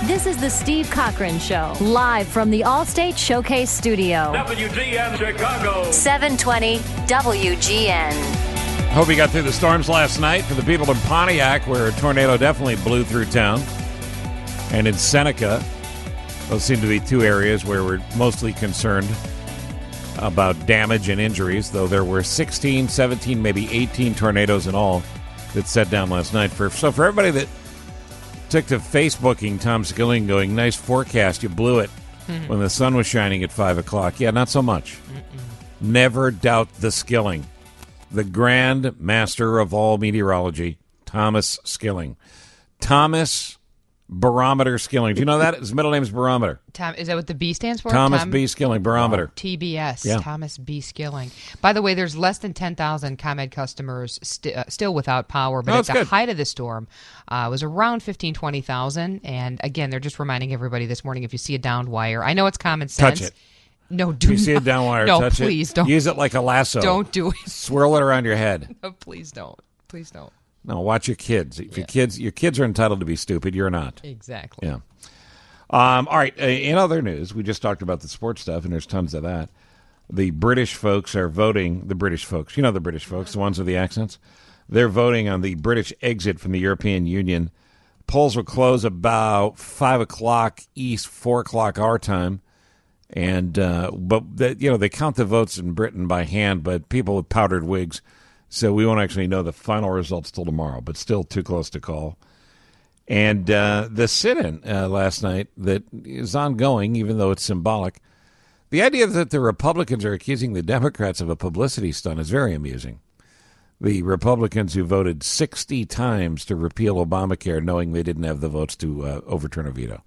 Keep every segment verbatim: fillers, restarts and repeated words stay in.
This is the Steve Cochran Show, live from the Allstate Showcase Studio. W G N Chicago. seven twenty W G N. Hope you got through the storms last night. For the people in Pontiac, where a tornado definitely blew through town, and in Seneca, those seem to be two areas where we're mostly concerned about damage and injuries, though there were sixteen, seventeen, maybe eighteen tornadoes in all that set down last night. For So for everybody that took to Facebooking Tom Skilling going, nice forecast, you blew it mm-hmm. when the sun was shining at five o'clock. Yeah, not so much. Mm-mm. Never doubt the Skilling. The grand master of all meteorology, Thomas Skilling. Thomas Barometer Skilling. Do you know that? His middle name is Barometer. Tom, is that what the B stands for? Thomas Tom? B. Skilling, Barometer. Oh, T B S, yeah. Thomas B. Skilling. By the way, there's less than ten thousand ComEd customers st- uh, still without power, but oh, at the good. height of the storm, uh, it was around fifteen, twenty thousand. And again, they're just reminding everybody this morning, if you see a downed wire, I know it's common sense. Touch it. No, do you not. see a down wire, no, touch please it. don't. Use it like a lasso. Don't do it. Swirl it around your head. No, please don't. Please don't. No, watch your kids. If yeah. your kids, your kids are entitled to be stupid. You're not. Exactly. Yeah. Um, all right. Uh, in other news, we just talked about the sports stuff, and there's tons of that. The British folks are voting. The British folks, you know, the British folks, the ones with the accents. They're voting on the British exit from the European Union. Polls will close about five o'clock East, four o'clock our time. And uh, but the, you know they count the votes in Britain by hand, but people with powdered wigs, so we won't actually know the final results till tomorrow. But still too close to call. And uh, the sit-in uh, last night that is ongoing, even though it's symbolic. The idea that the Republicans are accusing the Democrats of a publicity stunt is very amusing. The Republicans who voted sixty times to repeal Obamacare, knowing they didn't have the votes to uh, overturn a veto.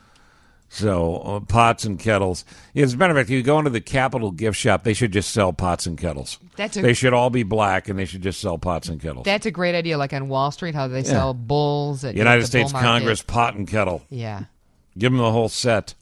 So, uh, pots and kettles. As a matter of fact, you go into the Capitol gift shop, they should just sell pots and kettles. That's a, they should all be black, and they should just sell pots and kettles. That's a great idea, like on Wall Street, how they yeah. sell bulls. At United the States bull Congress, pot and kettle. Yeah. Give them the whole set.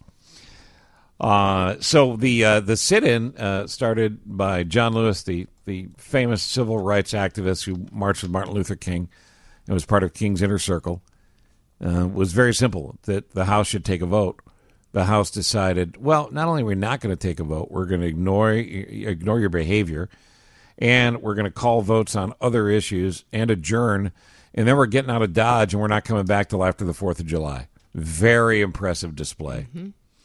Uh, so the uh, the sit-in uh, started by John Lewis, the, the famous civil rights activist who marched with Martin Luther King and was part of King's Inner Circle. Uh, was very simple, that the House should take a vote. The House decided, well, not only are we not going to take a vote, we're going to ignore ignore your behavior, and we're going to call votes on other issues and adjourn, and then we're getting out of Dodge, and we're not coming back till after the fourth of July. Very impressive display. Mm-hmm.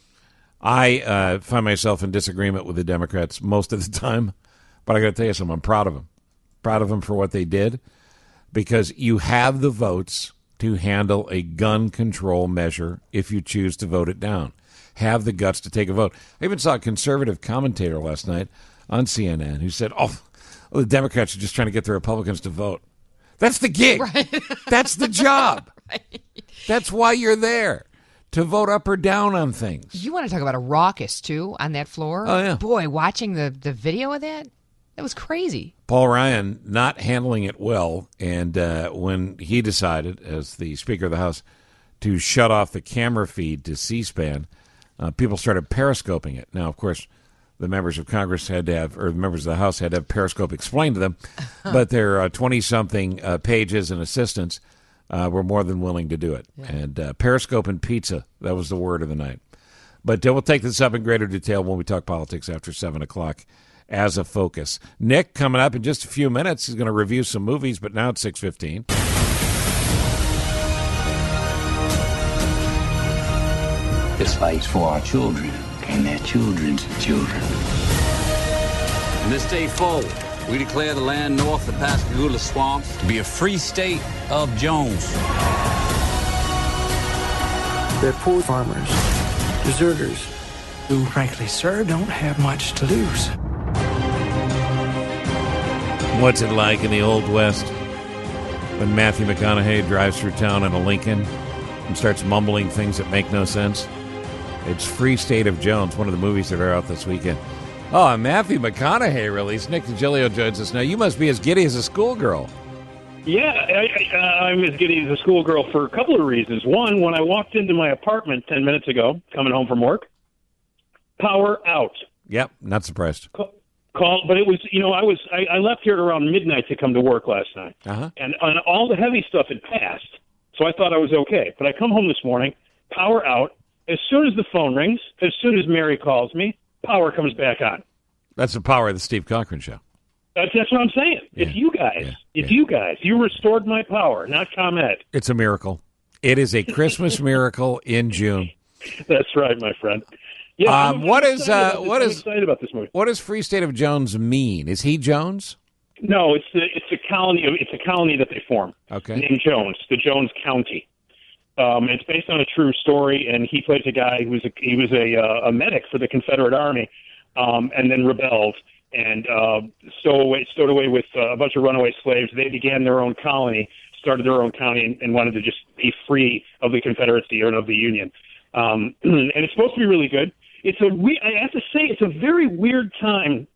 I uh, find myself in disagreement with the Democrats most of the time, but I got to tell you something, I'm proud of them. Proud of them for what they did, because you have the votes to handle a gun control measure if you choose to vote it down. Have the guts to take a vote. I even saw a conservative commentator last night on C N N who said, oh, well, the Democrats are just trying to get the Republicans to vote. That's the gig. Right. That's the job. Right. That's why you're there, to vote up or down on things. You want to talk about a raucous, too, on that floor? Oh, yeah. Boy, watching the, the video of that, that was crazy. Paul Ryan not handling it well, and uh, when he decided, as the Speaker of the House, to shut off the camera feed to C-SPAN, uh, people started periscoping it. Now, of course, the members of Congress had to have, or the members of the House had to have Periscope explained to them, but their uh, twenty-something uh, pages and assistants uh, were more than willing to do it. Yeah. And uh, Periscope and pizza, that was the word of the night. But uh, we'll take this up in greater detail when we talk politics after seven o'clock. As a focus. Nick, coming up in just a few minutes, he's going to review some movies, but now it's six fifteen. This fight's for our children and their children's children. From this day forward, we declare the land north of Pascagoula Swamps to be a free state of Jones. They're poor farmers, deserters, who, frankly, sir, don't have much to lose. What's it like in the Old West when Matthew McConaughey drives through town in a Lincoln and starts mumbling things that make no sense? It's Free State of Jones, one of the movies that are out this weekend. Oh, Matthew McConaughey released. Nick DiGilio joins us now. You must be as giddy as a schoolgirl. Yeah, I, I, I'm as giddy as a schoolgirl for a couple of reasons. One, when I walked into my apartment ten minutes ago, coming home from work, power out. Yep, not surprised. Call, call but it was, you know, I was I, I left here at around midnight to come to work last night, uh-huh. and, and all the heavy stuff had passed, so I thought I was okay. But I come home this morning, power out. As soon as the phone rings, as soon as Mary calls me, power comes back on. That's the power of the Steve Cochran Show. That's, that's what I'm saying. Yeah. If you guys, Yeah. if Yeah. you guys, you restored my power, not ComEd. It's a miracle. It is a Christmas miracle in June. That's right, my friend. Yeah, Um, I'm, what I'm is, excited uh, about this. what I'm is- excited about this movie? What does Free State of Jones mean? Is he Jones? No, it's the it's a colony. It's a colony that they form. Okay. Named Jones, the Jones County. Um, it's based on a true story, and he plays a guy who was a, he was a uh, a medic for the Confederate Army, um, and then rebelled and uh, stowed away stowed away with uh, a bunch of runaway slaves. They began their own colony, started their own county, and, and wanted to just be free of the Confederacy or of the Union. Um, and it's supposed to be really good. It's a we- I have to say it's a very weird time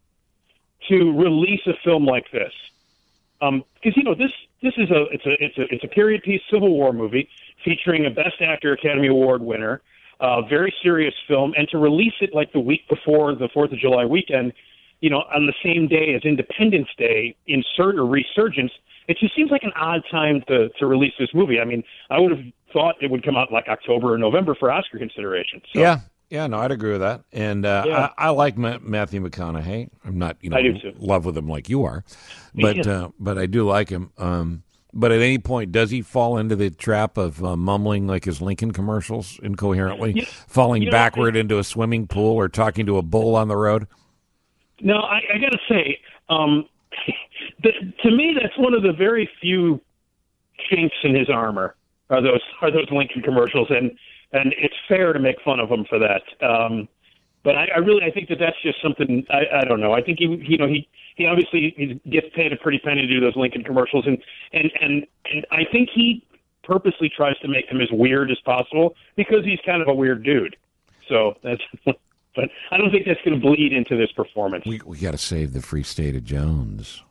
to release a film like this, because um, you know this this is a it's a it's a it's a period piece Civil War movie featuring a Best Actor Academy Award winner, uh, very serious film, and to release it like the week before the Fourth of July weekend, you know, on the same day as Independence Day, insert or resurgence, it just seems like an odd time to to release this movie. I mean, I would have thought it would come out like October or November for Oscar consideration. So. Yeah. Yeah, no, I'd agree with that. And uh, Yeah. I, I like Ma- Matthew McConaughey. I'm not, you know, I do too. in love with him like you are, but Yeah. uh, but I do like him. Um, but at any point, does he fall into the trap of uh, mumbling like his Lincoln commercials incoherently, Yeah. falling You know, backward into a swimming pool or talking to a bull on the road? No, I, I got to say, um, the, to me, that's one of the very few chinks in his armor are those are those Lincoln commercials, and and it's fair to make fun of him for that. Um, but I, I really, I think that that's just something. I, I don't know. I think he, you know, he he obviously he gets paid a pretty penny to do those Lincoln commercials, and and and and I think he purposely tries to make them as weird as possible because he's kind of a weird dude. So that's. But I don't think that's going to bleed into this performance. We we got to save the Free State of Jones,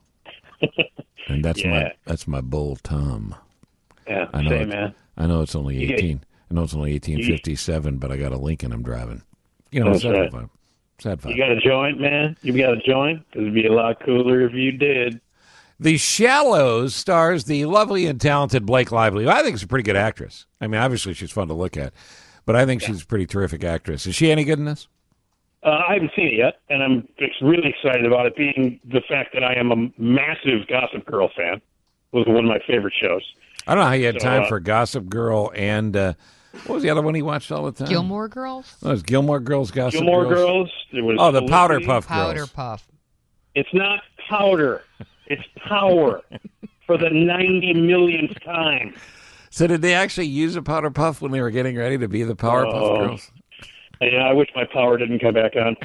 and that's Yeah. my that's my bull Tom. Yeah, I know. say, it- man. I know it's only You get- eighteen. I know it's only eighteen fifty-seven, but I got a Lincoln I'm driving. You know, That's sad right. vibe. Sad vibe. You got a joint, man? You got a joint? It would be a lot cooler if you did. The Shallows stars the lovely and talented Blake Lively, who I think is a pretty good actress. I mean, obviously she's fun to look at, but I think she's a pretty terrific actress. Is she any good in this? Uh, I haven't seen it yet, and I'm ex- really excited about it, being the fact that I am a massive Gossip Girl fan. It was one of my favorite shows. I don't know how you had So, time uh, for Gossip Girl and uh, what was the other one he watched all the time? Gilmore Girls? Oh, it was Gilmore Girls, Gossip Gilmore Girls. Girls. There was Oh, the Felicity. Powder Puff Powder Girls. Puff. It's not powder. It's power for the ninety millionth time. So did they actually use a Powder Puff when they were getting ready to be the Powerpuff Oh. Girls? Yeah, I wish my power didn't come back on.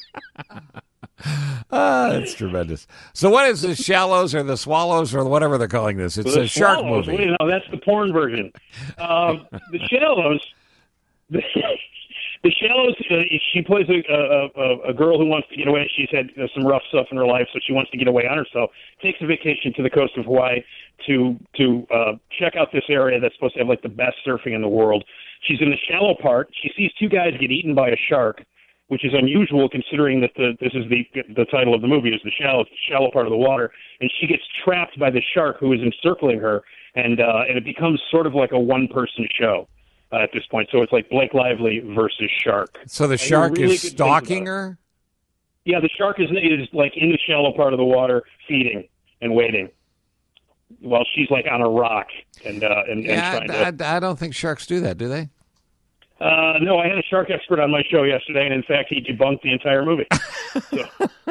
Ah, that's tremendous. So what is the Shallows or the Swallows or whatever they're calling this? It's The a shark Swallows, movie. Wait, no, that's the porn version. Um, the Shallows, the, the Shallows. Uh, she plays a, a, a girl who wants to get away. She's had uh, some rough stuff in her life, so she wants to get away on herself. Takes a vacation to the coast of Hawaii to to uh, check out this area that's supposed to have like the best surfing in the world. She's in the shallow part. She sees two guys get eaten by a shark, which is unusual considering that the this is the the title of the movie is the shallow shallow part of the water, and she gets trapped by the shark who is encircling her, and uh, and it becomes sort of like a one person show uh, at this point. So it's like Blake Lively versus shark. So the I hear shark really is good things stalking about it. her? Yeah, the shark is is like in the shallow part of the water, feeding and waiting, while she's like on a rock and uh, and, Yeah, and trying to. I, I, I don't think sharks do that, do they? Uh, no, I had a shark expert on my show yesterday, and in fact, he debunked the entire movie. So,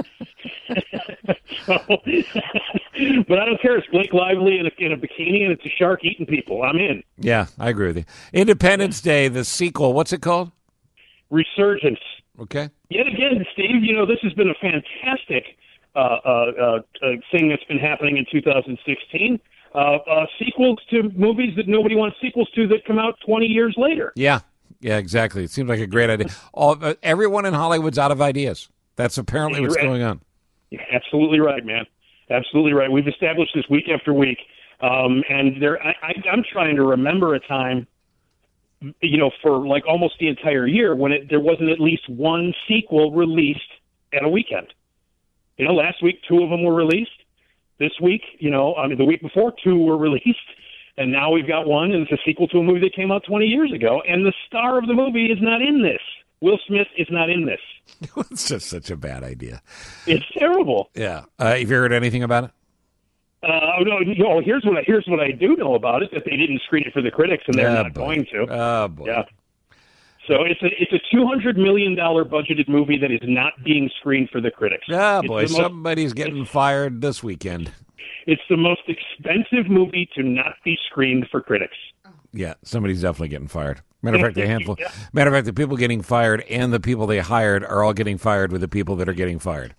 so, but I don't care. It's Blake Lively in a, in a bikini, and it's a shark eating people. I'm in. Yeah, I agree with you. Independence Day, the sequel, what's it called? Resurgence. Okay. Yet again, Steve, you know, this has been a fantastic uh, uh, uh, uh, thing that's been happening in two thousand sixteen. Uh, uh, sequels to movies that nobody wants sequels to that come out twenty years later. Yeah, yeah, exactly. It seems like a great idea. All, uh, everyone in Hollywood's out of ideas. That's apparently You're what's right. going on. You're absolutely right, man. Absolutely right. We've established this week after week, um, and there. I, I, I'm trying to remember a time, you know, for like almost the entire year when it, there wasn't at least one sequel released at a weekend. You know, last week two of them were released. This week, you know, I mean, the week before two were released. And now we've got one, and it's a sequel to a movie that came out twenty years ago, and the star of the movie is not in this. Will Smith is not in this. It's just such a bad idea. It's terrible. Yeah. Uh, have you heard anything about it? Uh, no, no, here's what I, here's what I do know about it: that they didn't screen it for the critics, and they're Oh, not boy. going to. Oh boy. Yeah. So it's a it's a two hundred million dollar budgeted movie that is not being screened for the critics. Oh It's boy, the most- somebody's getting fired this weekend. It's the most expensive movie to not be screened for critics. Yeah, somebody's definitely getting fired. Matter of fact, a handful. Yeah. Matter of fact, the people getting fired and the people they hired are all getting fired with the people that are getting fired.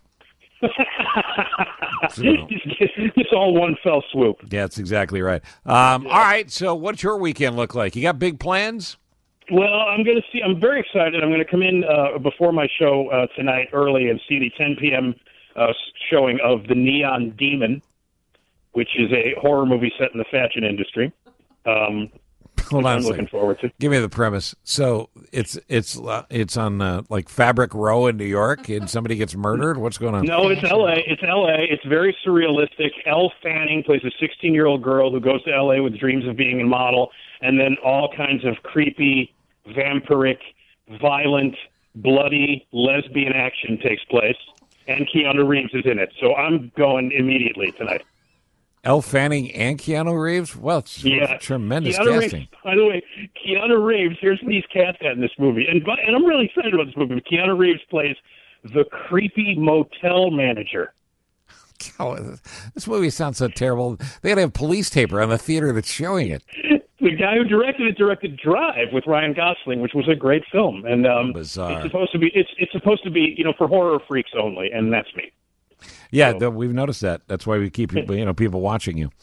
So, It's all one fell swoop. yeah, that's exactly right. Um, All right, so what's your weekend look like? You got big plans? Well, I'm going to see. I'm very excited. I'm going to come in uh, before my show uh, tonight early and see the ten p.m. Uh, showing of The Neon Demon, which is a horror movie set in the fashion industry. Um, Hold on I'm a looking second. forward to. Give me the premise. So it's it's uh, it's on uh, like Fabric Row in New York, and somebody gets murdered. What's going on? No, it's L A. It's L A. It's very surrealistic. Elle Fanning plays a sixteen-year-old girl who goes to L A with dreams of being a model, and then all kinds of creepy, vampiric, violent, bloody, lesbian action takes place, and Keanu Reeves is in it. So I'm going immediately tonight. Elle Fanning and Keanu Reeves? Well, it's Yeah, tremendous Keanu casting. Reeves, by the way, Keanu Reeves. Here's what he's cast at in this movie, and but- and I'm really excited about this movie. Keanu Reeves plays the creepy motel manager. Oh, this movie sounds so terrible. They got to have police tape around the theater that's showing it. The guy who directed it directed Drive with Ryan Gosling, which was a great film. And um, Bizarre. it's supposed to be it's it's supposed to be you know for horror freaks only, and that's me. Yeah, the, we've noticed that. That's why we keep people, you know people watching you.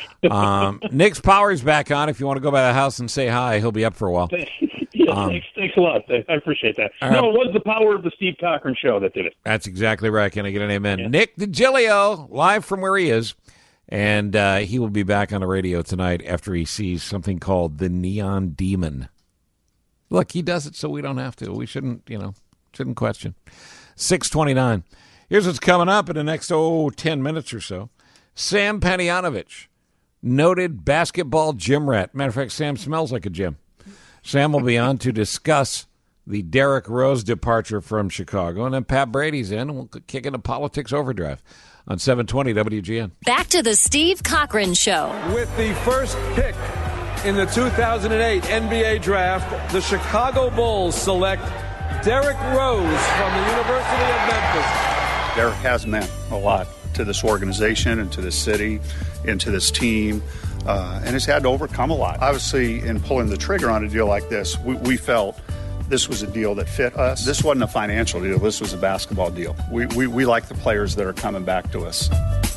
Um, Nick's Power's back on. If you want to go by the house and say hi, he'll be up for a while. yeah, Um, thanks, thanks a lot. I appreciate that. All No, right. it was the power of the Steve Cochran show that did it. That's exactly right. Can I get an amen? Nick DiGilio, live from where he is. And uh, he will be back on the radio tonight after he sees something called The Neon Demon. Look, he does it so we don't have to. We shouldn't, you know, shouldn't question. six twenty-nine. Here's what's coming up in the next, oh, ten minutes or so. Sam Panayotovich, noted basketball gym rat. Matter of fact, Sam smells like a gym. Sam will be on to discuss the Derrick Rose departure from Chicago. And then Pat Brady's in, and we'll kick into Politics Overdrive on seven twenty W G N. Back to the Steve Cochran Show. With the first pick in the two thousand eight N B A draft, the Chicago Bulls select Derrick Rose from the University of Memphis. Derrick has meant a lot to this organization and to this city and to this team, uh, and has had to overcome a lot. Obviously, in pulling the trigger on a deal like this, we, we felt this was a deal that fit us. This wasn't a financial deal. This was a basketball deal. We, we, we like the players that are coming back to us.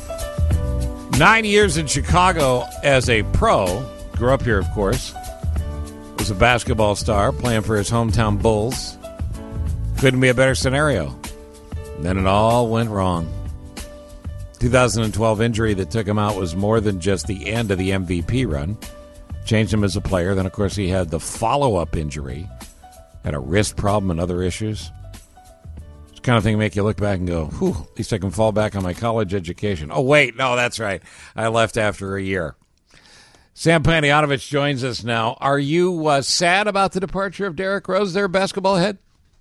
Nine years in Chicago as a pro. Grew up here, of course. Was a basketball star playing for his hometown Bulls. Couldn't be a better scenario. And then it all went wrong. two thousand twelve injury that took him out was more than just the end of the M V P run. Changed him as a player. Then, of course, he had the follow-up injury. Had a wrist problem and other issues. It's the kind of thing make you look back and go, whew, at least I can fall back on my college education. Oh, wait, no, that's right. I left after a year. Sam Panayotovich joins us now. Are you uh, sad about the departure of Derrick Rose, their basketball head?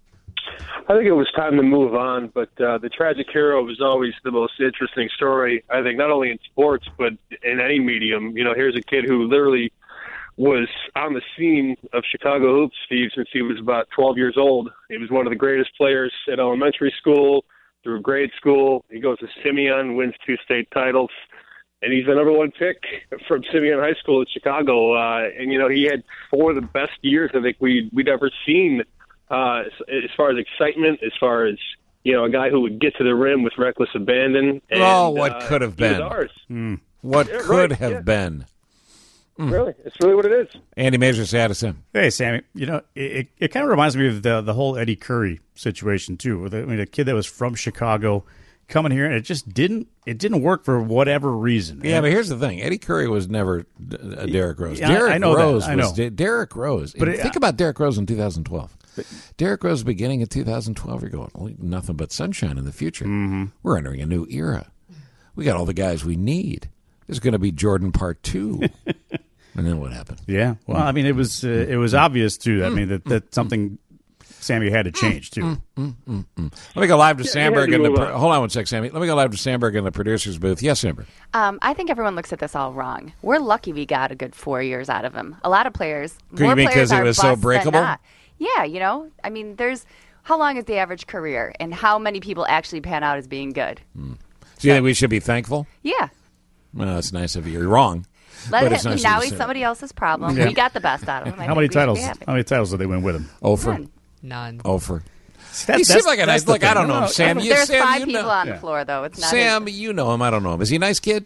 I think it was time to move on, but uh, the tragic hero was always the most interesting story, I think, not only in sports, but in any medium. You know, here's a kid who literally was on the scene of Chicago hoops, Steve, since he was about twelve years old. He was one of the greatest players at elementary school, through grade school. He goes to Simeon, wins two state titles, and he's the number one pick from Simeon High School in Chicago. Uh, and, you know, he had four of the best years I think we'd, we'd ever seen. Uh, as far as excitement, as far as, you know, a guy who would get to the rim with reckless abandon. And, oh, what uh, could have he was been. ours. Mm. What Yeah, could right, have yeah. been. Mm. Really? It's really what it is. Andy Major, say hi to Sam. Hey, Sammy. You know, it, it kind of reminds me of the the whole Eddie Curry situation, too. With, I mean, a kid that was from Chicago coming here, and it just didn't it didn't work for whatever reason. Yeah, and, but here's the thing. Eddie Curry was never a Derrick Rose. Yeah, I- Derrick I know that. Rose I was know. De- Derrick Rose. But it- Think about Derrick Rose in two thousand twelve. Derrick Rose beginning of two thousand twelve, you're going, well, nothing but sunshine in the future. Mm-hmm. We're entering a new era. We got all the guys we need. There's going to be Jordan Part two. And then what happened? Yeah. Well, I mean, it was uh, it was obvious too. I mean, that that something Sammy had to change too. Mm, mm, mm, mm. Let me go live to Yeah, Sandberg. he had to In the move pro- on. hold on one sec, Sammy. Let me go live to Sandberg in the producer's booth. Yes, Sandberg. Um, I think everyone looks at this all wrong. We're lucky we got a good four years out of him. A lot of players, You more mean players 'cause he are was so bust than breakable? not. Yeah, you know, I mean, there's how long is the average career, and how many people actually pan out as being good? Mm. Do you think we should be thankful? Yeah, Well, that's nice of you. You're wrong. let But it, it's nice of now you to he's say somebody else's problem. Yeah. We got the best out of him. I How think many we should be titles? happy. How many titles did they win with him? Over. None. None. Over. That- he seems that's- like a nice. that's the Look, I thing. don't know him, No, Sam. You, There's Sam, five you people know, on the floor, though. It's not Sam, his. you know him. I don't know him. Is he a nice kid?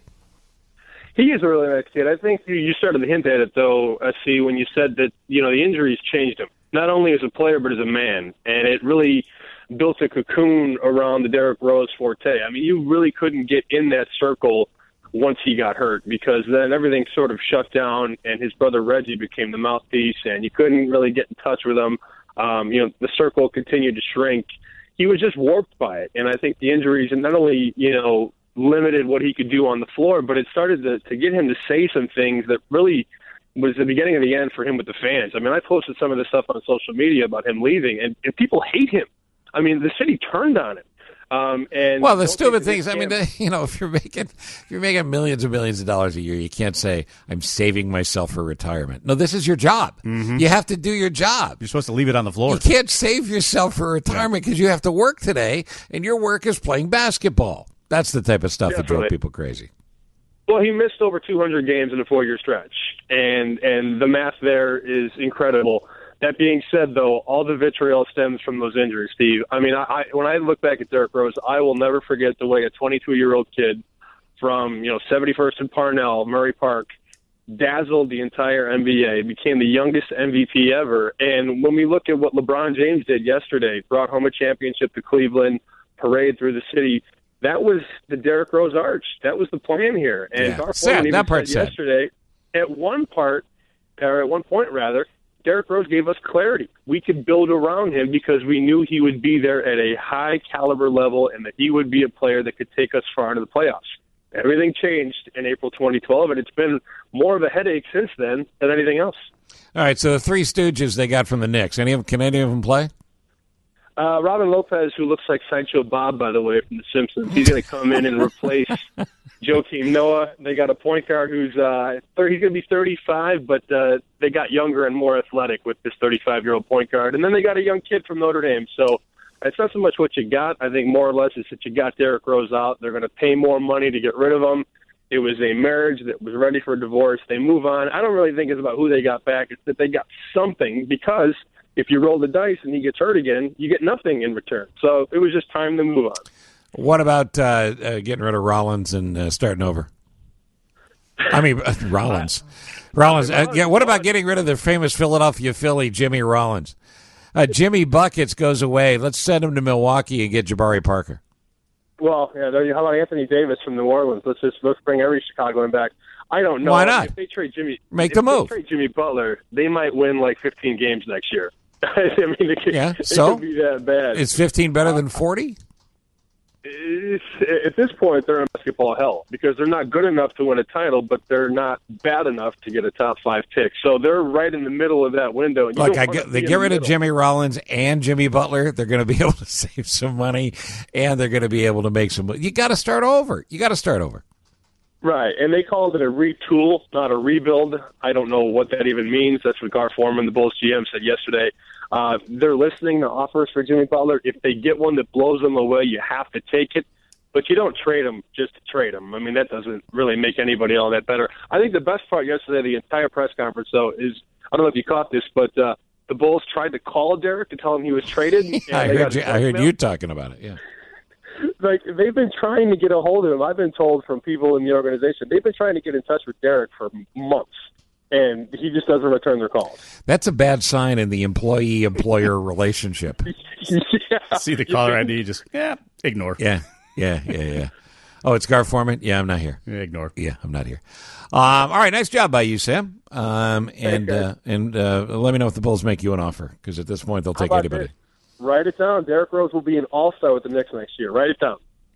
He is a really nice kid. I think you- you started to hint at it, though, uh, see, when you said that, you know, the injuries changed him, not only as a player but as a man. And it really built a cocoon around the Derrick Rose forte. I mean, you really couldn't get in that circle once he got hurt, because then everything sort of shut down, and his brother Reggie became the mouthpiece, and you couldn't really get in touch with him. Um, you know, the circle continued to shrink. He was just warped by it, and I think the injuries, and not only, you know, limited what he could do on the floor, but it started to, to get him to say some things that really was the beginning of the end for him with the fans. I mean, I posted some of this stuff on social media about him leaving, and, and people hate him. I mean, the city turned on him. Um, and Well, the don't stupid think that things. I he mean, can- you know, if you're making if you're making millions and millions of dollars a year, you can't say I'm saving myself for retirement. No, this is your job. You have to do your job. You're supposed to leave it on the floor. You can't save yourself for retirement because you have to work today, and your work is playing basketball. That's the type of stuff that drove Definitely. people crazy. Well, he missed over two hundred games in a four-year stretch, and and the math there is incredible. That being said, though, all the vitriol stems from those injuries, Steve. I mean, I, I when I look back at Derrick Rose, I will never forget the way a twenty-two-year-old kid from, you know, seventy-first and Parnell, Murray Park, dazzled the entire N B A, became the youngest M V P ever. And when we look at what LeBron James did yesterday, brought home a championship to Cleveland, parade through the city, that was the Derrick Rose arch. That was the plan here. And Yeah. Garth Sad. Foreman even That part's said sad. yesterday, at one part, or at one point rather, Derrick Rose gave us clarity. We could build around him because we knew he would be there at a high caliber level and that he would be a player that could take us far into the playoffs. Everything changed in April twenty twelve, and it's been more of a headache since then than anything else. All right, so the three Stooges they got from the Knicks. Any of can any of them play? Uh, Robin Lopez, who looks like Sideshow Bob, by the way, from The Simpsons, he's going to come in and replace Joakim Noah. They got a point guard who's uh, thirty, he's going to be thirty-five, but uh, they got younger and more athletic with this thirty-five-year-old point guard. And then they got a young kid from Notre Dame. So it's not so much what you got. I think more or less it's that you got Derrick Rose out. They're going to pay more money to get rid of him. It was a marriage that was ready for divorce. They move on. I don't really think it's about who they got back. It's that they got something, because if you roll the dice and he gets hurt again, you get nothing in return. So it was just time to move on. What about uh, uh, getting rid of Rollins and uh, starting over? I mean, uh, Rollins. Rollins. Uh, yeah. What about getting rid of the famous Philadelphia Philly, Jimmy Rollins? Uh, Jimmy Buckets goes away. Let's send him to Milwaukee and get Jabari Parker. Well, yeah. there you- How about Anthony Davis from New Orleans? Let's just let's bring every Chicagoan back. I don't know. Why not? If they trade Jimmy, Make if the they move. Trade Jimmy Butler, they might win like fifteen games next year. I mean, it could, Yeah, it so? could be that bad. Is fifteen better than forty? It's, at this point, they're in basketball hell because they're not good enough to win a title, but they're not bad enough to get a top five pick. So they're right in the middle of that window. And you Look, don't I wanna get, be they in get the rid of middle. Jimmy Rollins and Jimmy Butler. They're going to be able to save some money, and they're going to be able to make some. You got to start over. You got to start over. Right, and they called it a retool, not a rebuild. I don't know what that even means. That's what Garth Foreman, the Bulls G M, said yesterday. Uh, they're listening to offers for Jimmy Butler. If they get one that blows them away, you have to take it. But you don't trade him just to trade him. I mean, that doesn't really make anybody all that better. I think the best part yesterday, the entire press conference, though, is, I don't know if you caught this, but uh, the Bulls tried to call Derek to tell him he was traded. and I they heard got you, I heard voicemail. you talking about it. Yeah. Like, they've been trying to get a hold of him. I've been told from people in the organization, they've been trying to get in touch with Derek for months, and he just doesn't return their calls. That's a bad sign in the employee-employer relationship. Yeah. See the caller I D, just yeah, ignore. Yeah, yeah, yeah, yeah. Oh, it's Garth Foreman? Yeah, I'm not here. Yeah, ignore. Yeah, I'm not here. Um, all right, nice job by you, Sam. Um, and uh, and uh, let me know if the Bulls make you an offer, because at this point they'll How take about anybody. this? Write it down. Derrick Rose will be an all-star with the Knicks next year. Write it down.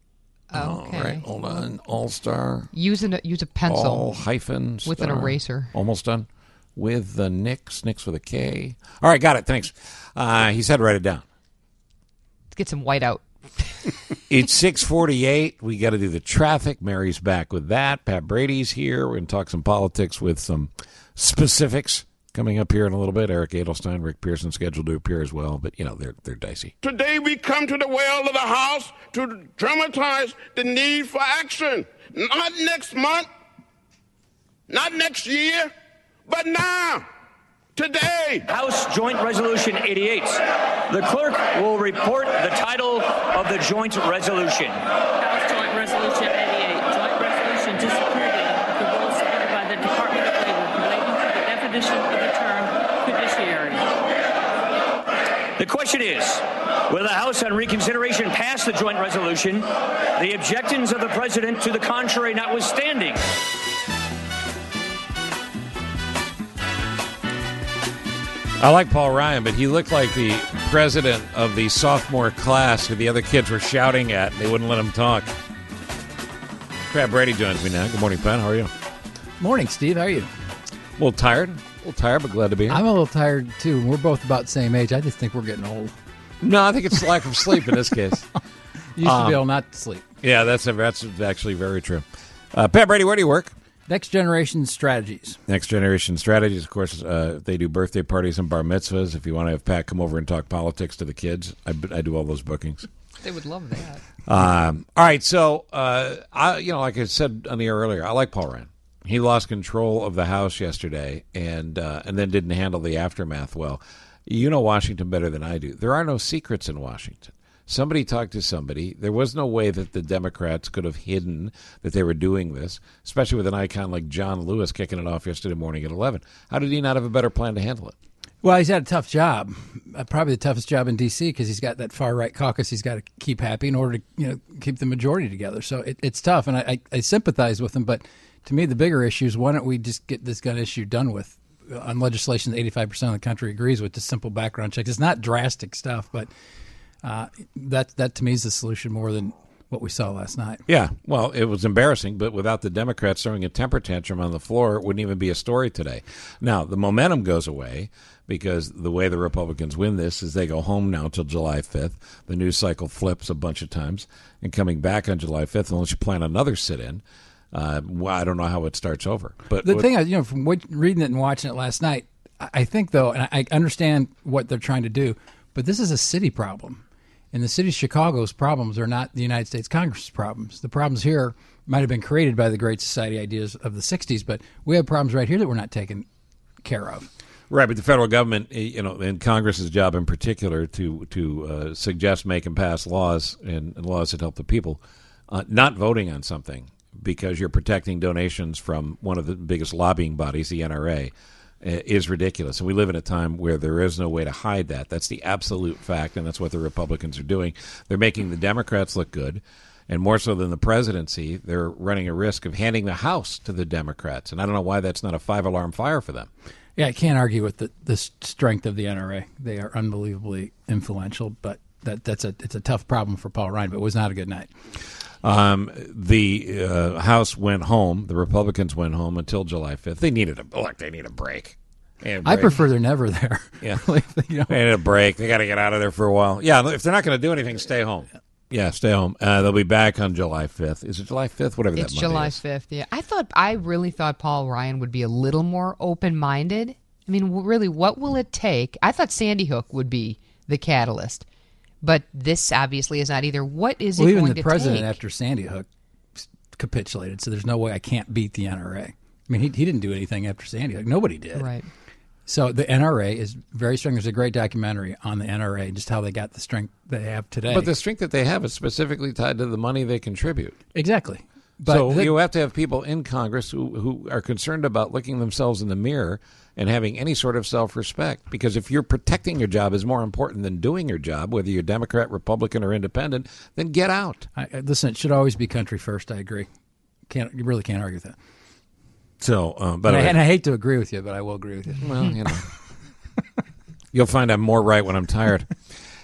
Oh, okay. All right, hold on. All-Star. Use, an, use a pencil. All hyphen With star. an eraser. Almost done. With the Nix. Nix with a K. All right, got it. Thanks. Uh, he said write it down. Let's get some white out. It's six forty-eight. We got to do the traffic. Mary's back with that. Pat Brady's here. We're going to talk some politics with some specifics coming up here in a little bit. Eric Edelstein, Rick Pearson scheduled to appear as well, but, you know, they're they're dicey. Today we come to the well of the House to dramatize the need for action. Not next month, not next year, but now. Today. House Joint Resolution eighty-eight. The clerk will report the title of the joint resolution. House Joint Resolution eighty-eight. Joint resolution disapproving the rules submitted by the Department of Labor relating to the definition of the term fiduciary. The question is, will the House on reconsideration pass the joint resolution, the objections of the President to the contrary notwithstanding? I like Paul Ryan, but he looked like the president of the sophomore class who the other kids were shouting at, and they wouldn't let him talk. Pat Brady joins me now. Good morning, Pat. How are you? Morning, Steve. How are you? A little tired. A little tired, but glad to be here. I'm a little tired, too. We're both about the same age. I just think we're getting old. No, I think it's lack of sleep in this case. You used um, to be able not to sleep. Yeah, that's, that's actually very true. Uh, Pat Brady, where do you work? Next Generation Strategies. Next Generation Strategies, of course, uh, they do birthday parties and bar mitzvahs. If you want to have Pat come over and talk politics to the kids, I, I do all those bookings. They would love that. Um, all right, so, uh, I, you know, like I said on the air earlier, I like Paul Ryan. He lost control of the House yesterday and uh, and then didn't handle the aftermath well. You know Washington better than I do. There are no secrets in Washington. Somebody talked to somebody. There was no way that the Democrats could have hidden that they were doing this, especially with an icon like John Lewis kicking it off yesterday morning at eleven. How did he not have a better plan to handle it? Well, he's had a tough job, uh, probably the toughest job in D C because he's got that far-right caucus he's got to keep happy in order to you know keep the majority together. So it, it's tough, and I, I, I sympathize with him. But to me, the bigger issue is why don't we just get this gun issue done with on legislation that eighty-five percent of the country agrees with, just simple background checks. It's not drastic stuff, but uh, that, that to me is the solution more than what we saw last night. Yeah, well, it was embarrassing, but without the Democrats throwing a temper tantrum on the floor, it wouldn't even be a story today. Now, the momentum goes away because the way the Republicans win this is they go home now until July fifth. The news cycle flips a bunch of times, and coming back on July fifth, unless you plan another sit-in, uh, well, I don't know how it starts over. But the what, thing, you know, from what, reading it and watching it last night, I think, though, and I understand what they're trying to do, but this is a city problem. And the city of Chicago's problems are not the United States Congress's problems. The problems here might have been created by the Great Society ideas of the sixties, but we have problems right here that we're not taking care of. Right, but the federal government, you know, and Congress's job in particular to to uh, suggest, make, and pass laws and, and laws that help the people, uh, not voting on something because you're protecting donations from one of the biggest lobbying bodies, the N R A, is ridiculous. And we live in a time where there is no way to hide that. That's the absolute fact, and that's what the Republicans are doing. They're making the Democrats look good, and more so than the presidency, they're running a risk of handing the House to the Democrats. And I don't know why that's not a five-alarm fire for them. Yeah, I can't argue with the, the strength of the N R A. They are unbelievably influential, but that that's a it's a tough problem for Paul Ryan, but it was not a good night. Um, the uh, House went home. The Republicans went home until July fifth. They needed a look. They need a break. They a break. I prefer they're never there. Yeah, you know? They need a break. They got to get out of there for a while. Yeah, if they're not going to do anything, stay home. Yeah, stay home. Uh, they'll be back on July fifth. Is it July fifth? Whatever it's that Monday July is. fifth. Yeah, I thought I really thought Paul Ryan would be a little more open-minded. I mean, really, what will it take? I thought Sandy Hook would be the catalyst, but this obviously is not either. What is well, it even going the to president take? after Sandy Hook capitulated, so there's no way I can't beat the N R A. I mean, he he didn't do anything after Sandy Hook. Nobody did. Right. So the N R A is very strong. There's a great documentary on the N R A, just how they got the strength they have today. But the strength that they have is specifically tied to the money they contribute. Exactly. But so the, you have to have people in Congress who, who are concerned about looking themselves in the mirror and having any sort of self-respect. Because if you're protecting your job is more important than doing your job, whether you're Democrat, Republican, or Independent, then get out. I, listen, it should always be country first. I agree. Can't you really can't argue with that. So, uh, but and I, and I hate to agree with you, but I will agree with you. Well, you know, you'll find I'm more right when I'm tired.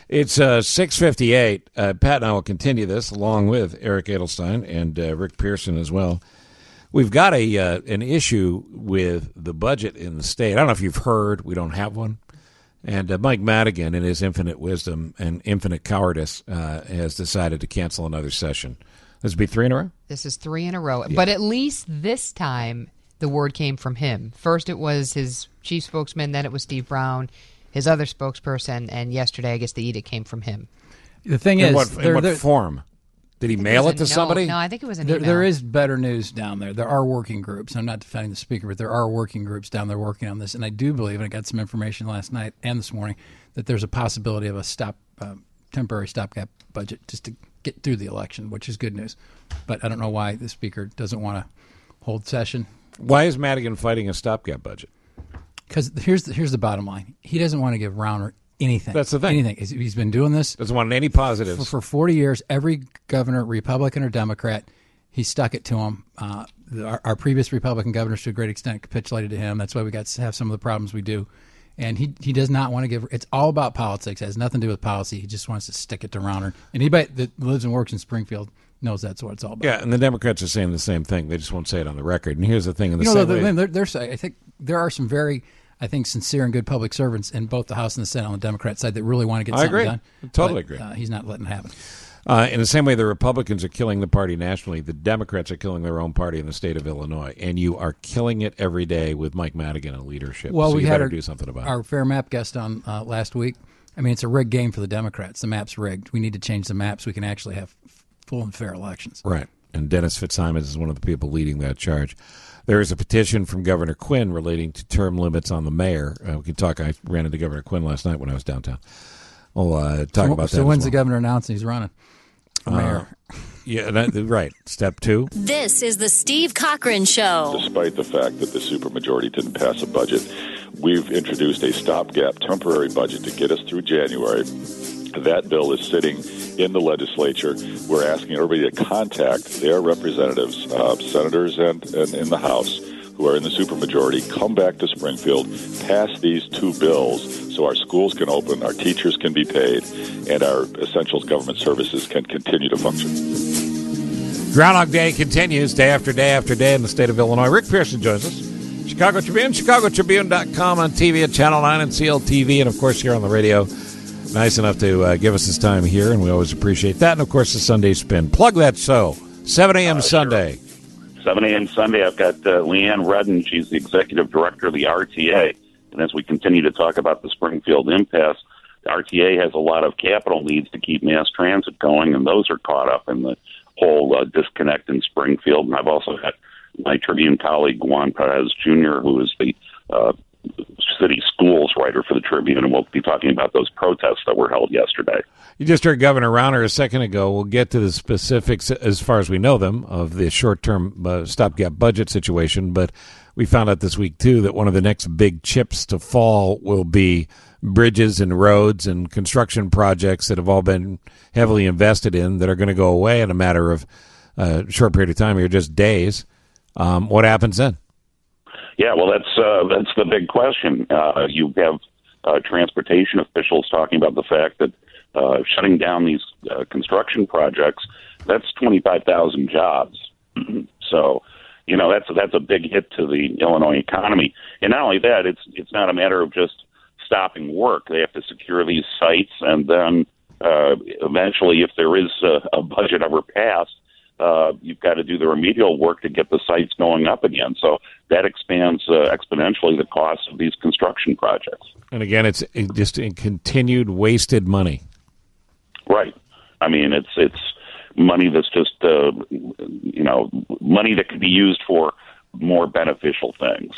It's uh, six fifty-eight. Uh, Pat and I will continue this along with Eric Edelstein and uh, Rick Pearson as well. We've got a uh, an issue with the budget in the state. I don't know if you've heard. We don't have one. And uh, Mike Madigan, in his infinite wisdom and infinite cowardice, uh, has decided to cancel another session. This will be three in a row? This is three in a row. Yeah. But at least this time, the word came from him. First, it was his chief spokesman. Then it was Steve Brown, his other spokesperson. And yesterday, I guess the edict came from him. The thing in is, what, in what form? Did he mail it, it to no, somebody? No, I think it was an there, email. there is better news down there. There are working groups. I'm not defending the speaker, but there are working groups down there working on this. And I do believe, and I got some information last night and this morning, that there's a possibility of a stop, uh, temporary stopgap budget just to get through the election, which is good news. But I don't know why the speaker doesn't want to hold session. Why is Madigan fighting a stopgap budget? Because here's the, here's the bottom line. He doesn't want to give Rauner anything. That's the thing. Anything. He's- He's been doing this. Doesn't want any positives. For, for forty years, every governor, Republican or Democrat, he stuck it to him. Uh, the, our, our previous Republican governors, to a great extent, capitulated to him. That's why we got to have some of the problems we do. And he he does not want to give. It's all about politics. It has nothing to do with policy. He just wants to stick it to Rauner. And anybody that lives and works in Springfield knows that's what it's all about. Yeah, and the Democrats are saying the same thing. They just won't say it on the record. And here's the thing: in the You know, same they're, way, they're, they're saying, I think there are some very, I think, sincere and good public servants in both the House and the Senate on the Democrat side that really want to get I something agree. done. Totally but, agree. Uh, he's not letting it happen. Uh, in the same way the Republicans are killing the party nationally, the Democrats are killing their own party in the state of Illinois, and you are killing it every day with Mike Madigan in leadership. Well, so we you had better our, do something about our it. fair map guest on uh, last week. I mean, it's a rigged game for the Democrats. The map's rigged. We need to change the map so we can actually have f- full and fair elections. Right, and Dennis Fitzsimons is one of the people leading that charge. There is a petition from Governor Quinn relating to term limits on the mayor. Uh, we can talk. I ran into Governor Quinn last night when I was downtown. We'll uh, talk so, about so that. So when's as well. the governor announcing he's running for mayor? Uh, yeah, that, right. Step two. This is the Steve Cochran Show. Despite the fact that the supermajority didn't pass a budget, we've introduced a stopgap temporary budget to get us through January. That bill is sitting in the legislature. We're asking everybody to contact their representatives, uh, senators and, and in the House, who are in the supermajority, come back to Springfield, pass these two bills so our schools can open, our teachers can be paid, and our essential government services can continue to function. Groundhog Day continues day after day after day in the state of Illinois. Rick Pearson joins us. Chicago Tribune, chicago tribune dot com, on T V at Channel nine and C L T V, and, of course, here on the radio. Nice enough to uh, give us his time here, and we always appreciate that. And, of course, the Sunday Spin. Plug that show. seven a.m. Uh, Sunday. seven a.m. Sunday, I've got uh, Leanne Redden. She's the executive director of the R T A. And as we continue to talk about the Springfield impasse, the R T A has a lot of capital needs to keep mass transit going, and those are caught up in the whole uh, disconnect in Springfield. And I've also got my Tribune colleague, Juan Perez Junior, who is the uh, city schools writer for the Tribune, and we'll be talking about those protests that were held yesterday. You just heard Governor Rauner a second ago. We'll get to the specifics, as far as we know them, of the short-term uh, stopgap budget situation, but we found out this week, too, that one of the next big chips to fall will be bridges and roads and construction projects that have all been heavily invested in that are going to go away in a matter of a short period of time, or just days. Um, what happens then? Yeah, well, that's uh, that's the big question. Uh, you have uh, transportation officials talking about the fact that uh, shutting down these uh, construction projects, that's twenty-five thousand jobs. So, you know, that's that's a big hit to the Illinois economy. And not only that, it's it's not a matter of just stopping work. They have to secure these sites, and then uh, eventually, if there is a, a budget ever passed, Uh, you've got to do the remedial work to get the sites going up again. So that expands uh, exponentially the cost of these construction projects. And again, it's just a continued wasted money. Right. I mean, it's it's money that's just, uh, you know, money that could be used for more beneficial things.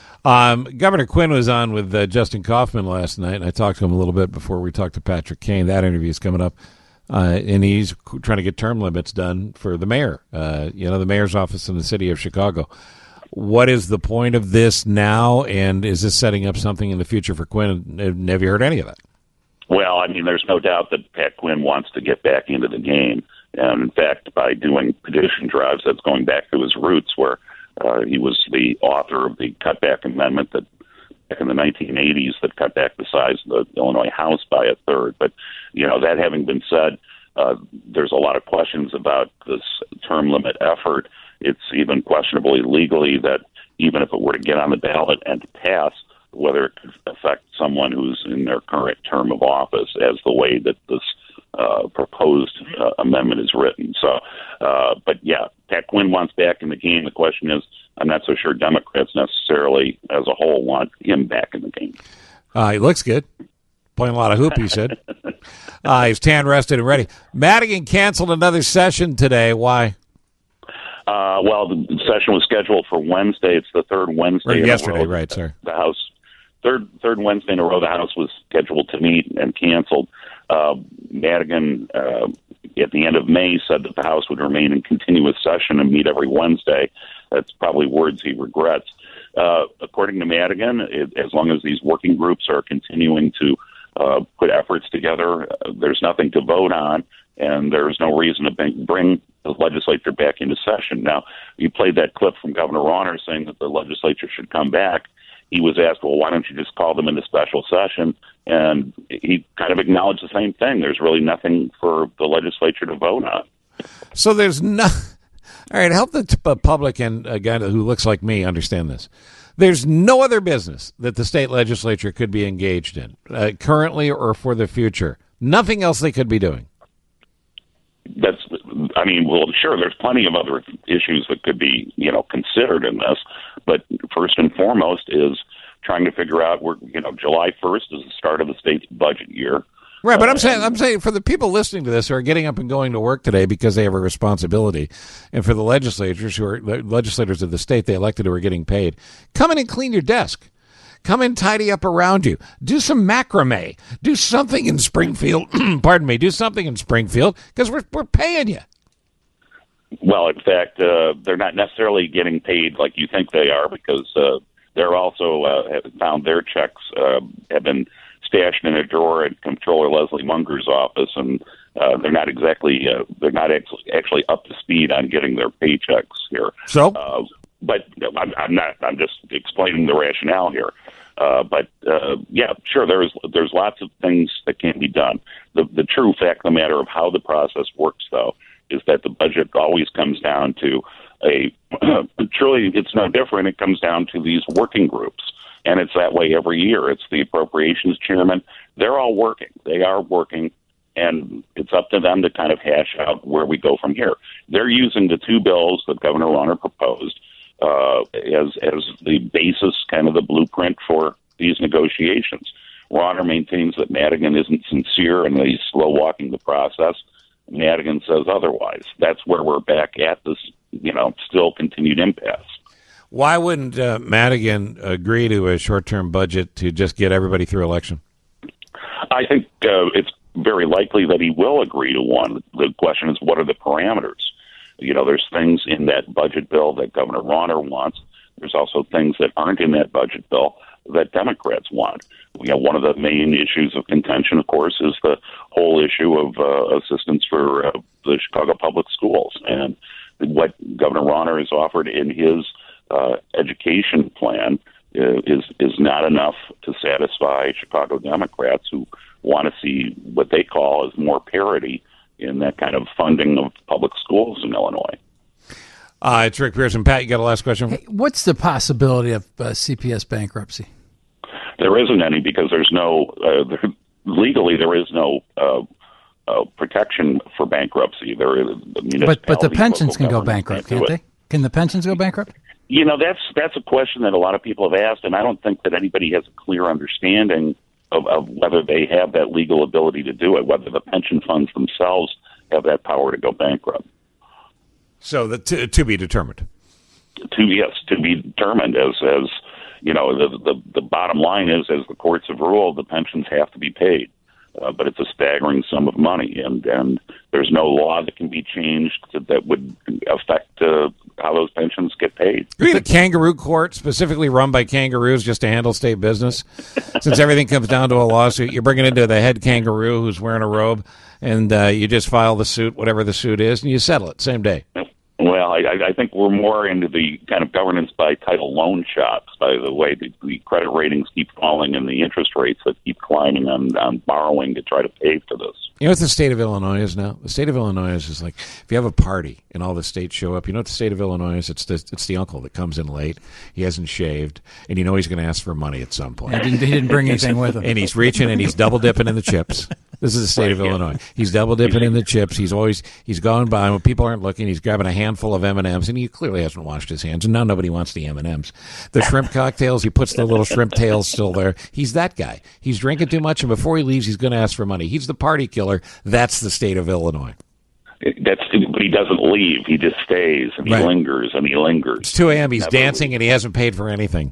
Um, Governor Quinn was on with uh, Justin Kaufman last night, and I talked to him a little bit before we talked to Patrick Kane. That interview is coming up. Uh, and he's trying to get term limits done for the mayor, uh, you know, the mayor's office in the city of Chicago. What is the point of this now, and is this setting up something in the future for Quinn? Have you heard any of that? Well, I mean, there's no doubt that Pat Quinn wants to get back into the game. And, in fact, by doing petition drives, that's going back to his roots, where uh, he was the author of the cutback amendment that back in the nineteen eighties that cut back the size of the Illinois House by a third. But, you know, that having been said, uh, there's a lot of questions about this term limit effort. It's even questionable legally that even if it were to get on the ballot and to pass, whether it could affect someone who's in their current term of office as the way that this uh, proposed uh, amendment is written. So, uh, but yeah, Pat Quinn wants back in the game. The question is, I'm not so sure Democrats necessarily as a whole want him back in the game. Uh, he looks good. Playing a lot of hoop, he said. uh, he's tan, rested, and ready. Madigan canceled another session today. Why? Uh, well, the session was scheduled for Wednesday. It's the third Wednesday. Or in yesterday, a row. right, sir. The House, third third Wednesday in a row, the House was scheduled to meet and canceled. Uh, Madigan, uh, at the end of May, said that the House would remain in continuous session and meet every Wednesday. That's probably words he regrets. Uh, according to Madigan, it, as long as these working groups are continuing to uh, put efforts together, uh, there's nothing to vote on, and there's no reason to bring, bring the legislature back into session. Now, you played that clip from Governor Rauner saying that the legislature should come back. He was asked, well, why don't you just call them into special session? And he kind of acknowledged the same thing. There's really nothing for the legislature to vote on. So there's no... All right, help the t- public and a guy who looks like me understand this. There's no other business that the state legislature could be engaged in, uh, currently or for the future. Nothing else they could be doing. That's, I mean, well, sure, there's plenty of other issues that could be, you know, considered in this. But first and foremost is trying to figure out where, you know, July first is the start of the state's budget year. Right, but I'm saying, I'm saying for the people listening to this who are getting up and going to work today because they have a responsibility, and for the legislators who are the legislators of the state they elected who are getting paid, come in and clean your desk. Come in, tidy up around you. Do some macrame. Do something in Springfield. Pardon me. Do something in Springfield because we're we're paying you. Well, in fact, uh, they're not necessarily getting paid like you think they are because uh, they're also uh, have found their checks uh, have been stashed in a drawer at Comptroller Leslie Munger's office, and uh, they're not exactly uh, they're not actually actually up to speed on getting their paychecks here. So, uh, but I'm, I'm not. I'm just explaining the rationale here. Uh, but uh, yeah, sure. There's there's lots of things that can be done. The the true fact of the matter of how the process works, though, is that the budget always comes down to a truly. It's no different. It comes down to these working groups. And it's that way every year. It's the appropriations chairman. They're all working. They are working, and it's up to them to kind of hash out where we go from here. They're using the two bills that Governor Rauner proposed uh, as as the basis, kind of the blueprint for these negotiations. Rauner maintains that Madigan isn't sincere and that he's slow-walking the process. Madigan says otherwise. That's where we're back at this, you know, still continued impasse. Why wouldn't uh, Madigan agree to a short-term budget to just get everybody through election? I think uh, it's very likely that he will agree to one. The question is, what are the parameters? You know, there's things in that budget bill that Governor Rauner wants. There's also things that aren't in that budget bill that Democrats want. You know, one of the main issues of contention, of course, is the whole issue of uh, assistance for uh, the Chicago Public Schools. And what Governor Rauner has offered in his Uh, education plan uh, is is not enough to satisfy Chicago Democrats who want to see what they call as more parity in that kind of funding of public schools in Illinois. Uh, it's Rick Pearson. Pat, you got a last question? Hey, what's the possibility of uh, C P S bankruptcy? There isn't any because there's no uh, there, legally there is no uh, uh, protection for bankruptcy. There is the but but the pensions can go bankrupt, can't they? Can the pensions go bankrupt? You know, that's that's a question that a lot of people have asked, and I don't think that anybody has a clear understanding of, of whether they have that legal ability to do it, whether the pension funds themselves have that power to go bankrupt. So the, to, to be determined. To yes, to be determined. As as you know, the, the the bottom line is, as the courts have ruled, the pensions have to be paid. Uh, but it's a staggering sum of money, and, and there's no law that can be changed that, that would affect uh, how those pensions get paid. You need a kangaroo court specifically run by kangaroos just to handle state business? Since everything comes down to a lawsuit, you bring it into the head kangaroo who's wearing a robe, and uh, you just file the suit, whatever the suit is, and you settle it same day. Well, Well, I, I think we're more into the kind of governance by title loan shops. By the way, the, the credit ratings keep falling and the interest rates that keep climbing on, on borrowing to try to pay for this. You know what the state of Illinois is now? The state of Illinois is like, if you have a party and all the states show up, you know what the state of Illinois is? It's the, it's the uncle that comes in late. He hasn't shaved, and you know he's going to ask for money at some point. He didn't, he didn't bring anything with him. And he's reaching and he's double dipping in the chips. This is the state right, of yeah. Illinois. He's double dipping in the chips. He's always he's going by when people aren't looking. He's grabbing a handful of M and M's, and he clearly hasn't washed his hands. And now nobody wants the M and M's. The shrimp cocktails, he puts the little shrimp tails still there. He's that guy. He's drinking too much, and before he leaves, he's going to ask for money. He's the party killer. That's the state of Illinois. That's but he doesn't leave. He just stays and he right. lingers and he lingers. It's two a.m. He's Never dancing leaves. And he hasn't paid for anything.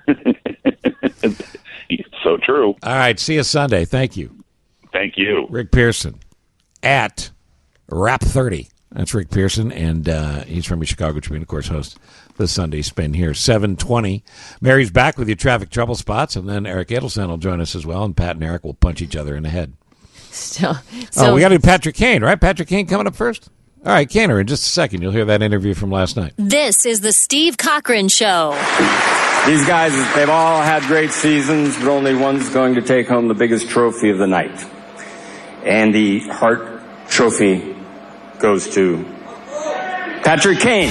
So true. All right. See you Sunday. Thank you. Thank you. Rick Pearson at Rap thirty. That's Rick Pearson, and uh, he's from the Chicago Tribune, of course, hosts the Sunday Spin here. seven twenty. Mary's back with your traffic trouble spots, and then Eric Edelstein will join us as well, and Pat and Eric will punch each other in the head. So, so, oh, we got to do Patrick Kane, right? Patrick Kane coming up first? All right, Kaner, in just a second, you'll hear that interview from last night. This is the Steve Cochran Show. These guys, they've all had great seasons, but only one's going to take home the biggest trophy of the night. And the Hart Trophy goes to Patrick Kane.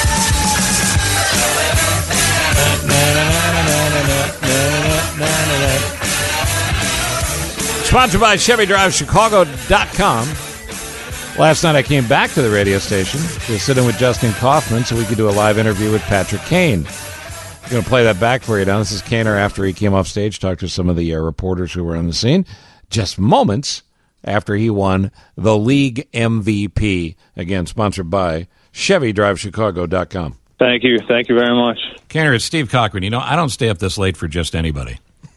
Sponsored by Chevy Drive Chicago dot com. Last night I came back to the radio station to sit in with Justin Kaufman so we could do a live interview with Patrick Kane. I'm going to play that back for you now. This is Kaner after he came off stage, talked to some of the uh, reporters who were on the scene just moments after he won the league M V P. Again, sponsored by Chevy Drive Chicago dot com. Thank you. Thank you very much. Kaner, it's Steve Cochran. You know, I don't stay up this late for just anybody.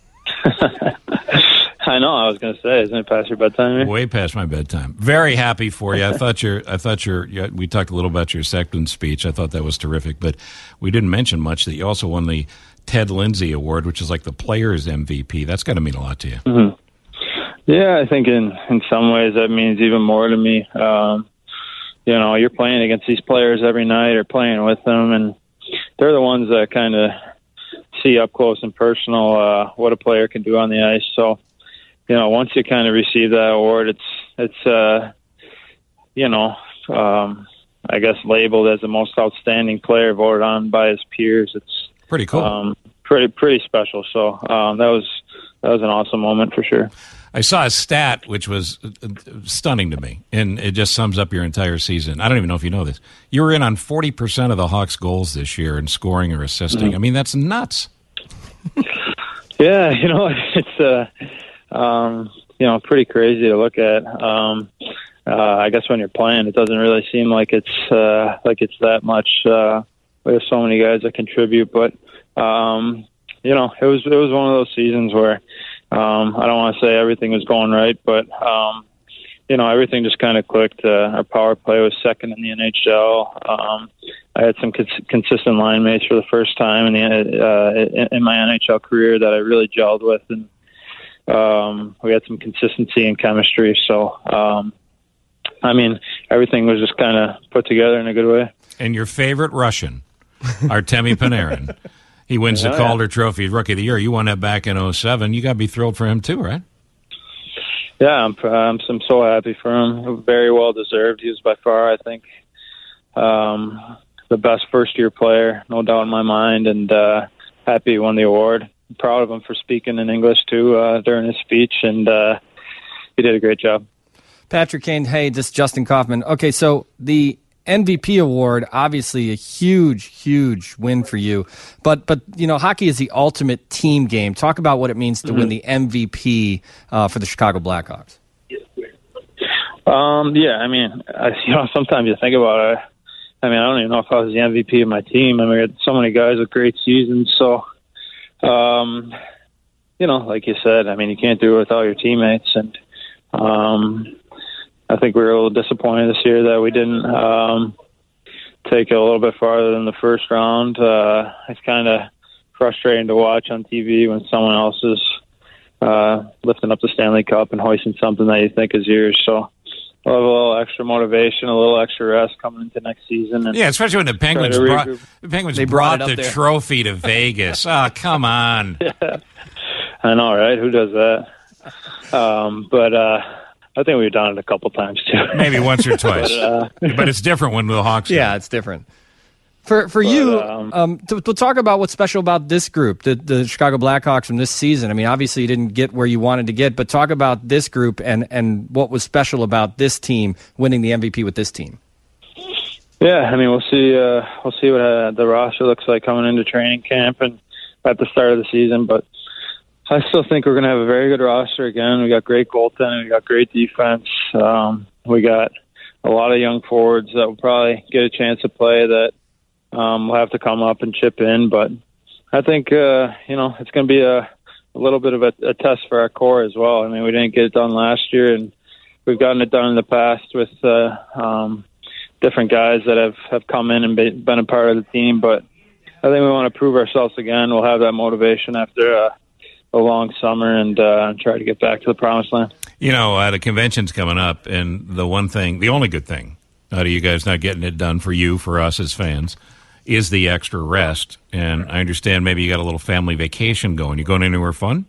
I know. I was going to say, isn't it past your bedtime? Here? Way past my bedtime. Very happy for you. I thought your, I thought your, yeah, we talked a little about your acceptance speech. I thought that was terrific, but we didn't mention much that you also won the Ted Lindsay Award, which is like the players' M V P. That's got to mean a lot to you. Mm-hmm. Yeah, I think in in some ways that means even more to me. Um, you know, you're playing against these players every night or playing with them, and they're the ones that kind of see up close and personal uh, what a player can do on the ice. So, you know, once you kind of receive that award, it's, it's uh, you know, um, I guess labeled as the most outstanding player voted on by his peers. It's pretty cool. Um, pretty, pretty special. So um, that was that was an awesome moment for sure. I saw a stat which was stunning to me, and it just sums up your entire season. I don't even know if you know this. You were in on forty percent of the Hawks' goals this year in scoring or assisting. Mm-hmm. I mean, that's nuts. Yeah, you know, it's uh, um, you know pretty crazy to look at. Um, uh, I guess when you're playing, it doesn't really seem like it's uh, like it's that much. Uh, we have so many guys that contribute, but um, you know, it was it was one of those seasons where. Um, I don't want to say everything was going right, but, um, you know, everything just kind of clicked. Uh, our power play was second in the N H L. Um, I had some cons- consistent line mates for the first time in, the, uh, in, in my N H L career that I really gelled with. And um, we had some consistency and chemistry. So, um, I mean, everything was just kind of put together in a good way. And your favorite Russian, Artemi Panarin. He wins the oh, Calder yeah. Trophy, Rookie of the Year. You won that back in oh seven. You got to be thrilled for him too, right? Yeah, I'm, I'm, I'm so happy for him. Very well deserved. He was by far, I think, um, the best first-year player, no doubt in my mind, and uh, happy he won the award. I'm proud of him for speaking in English too uh, during his speech, and uh, he did a great job. Patrick Kane, hey, this is Justin Kaufman. Okay, so the M V P award, obviously a huge, huge win for you. But, but you know, hockey is the ultimate team game. Talk about what it means to mm-hmm. win the M V P uh, for the Chicago Blackhawks. Um, yeah, I mean, I, you know, sometimes you think about it. I mean, I don't even know if I was the M V P of my team. I mean, we had so many guys with great seasons. So, um, you know, like you said, I mean, you can't do it without your teammates. And, um, I think we were a little disappointed this year that we didn't um, take it a little bit farther than the first round. Uh, it's kind of frustrating to watch on T V when someone else is uh, lifting up the Stanley Cup and hoisting something that you think is yours. So we'll have a little extra motivation, a little extra rest coming into next season. And Yeah, especially when the Penguins try to brought, regroup. the Penguins They brought, brought it up the there. trophy to Vegas. Oh, come on. Yeah. I know, right? Who does that? Um, but uh, I think we've done it a couple times too. Maybe once or twice. but, uh, But it's different when the Hawks. Yeah, it's different. For for you, um, to, to talk about what's special about this group, the, the Chicago Blackhawks from this season. I mean, obviously you didn't get where you wanted to get, but talk about this group and, and what was special about this team winning the M V P with this team. Yeah, I mean, we'll see. Uh, we'll see what uh, the roster looks like coming into training camp and at the start of the season. But I still think we're going to have a very good roster again. We got great goaltending, we got great defense. Um, we got a lot of young forwards that will probably get a chance to play that um, will have to come up and chip in. But I think uh, you know it's going to be a, a little bit of a, a test for our core as well. I mean, we didn't get it done last year, and we've gotten it done in the past with uh, um, different guys that have, have come in and be, been a part of the team. But I think we want to prove ourselves again. We'll have that motivation after a, a long summer and uh, try to get back to the promised land. You know, uh, the convention's coming up, and the one thing, the only good thing out of you guys not getting it done for you, for us as fans, is the extra rest. And I understand maybe you got a little family vacation going. You going anywhere fun?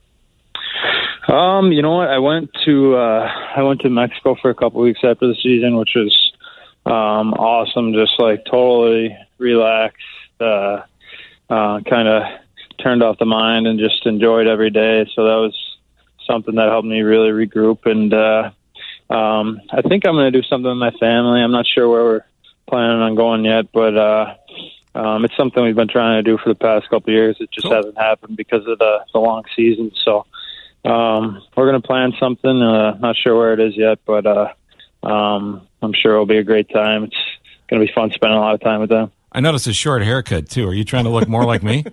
Um, you know what? I went to uh, I went to Mexico for a couple weeks after the season, which was um, awesome. Just like totally relaxed, uh, uh, kind of turned off the mind and just enjoyed every day. So that was something that helped me really regroup. And uh, um, I think I'm going to do something with my family. I'm not sure where we're planning on going yet, but uh, um, it's something we've been trying to do for the past couple of years. It just hasn't happened because of the, the long season. So um, we're going to plan something. Uh, not sure where it is yet, but uh, um, I'm sure it'll be a great time. It's going to be fun spending a lot of time with them. I noticed a short haircut, too. Are you trying to look more like me?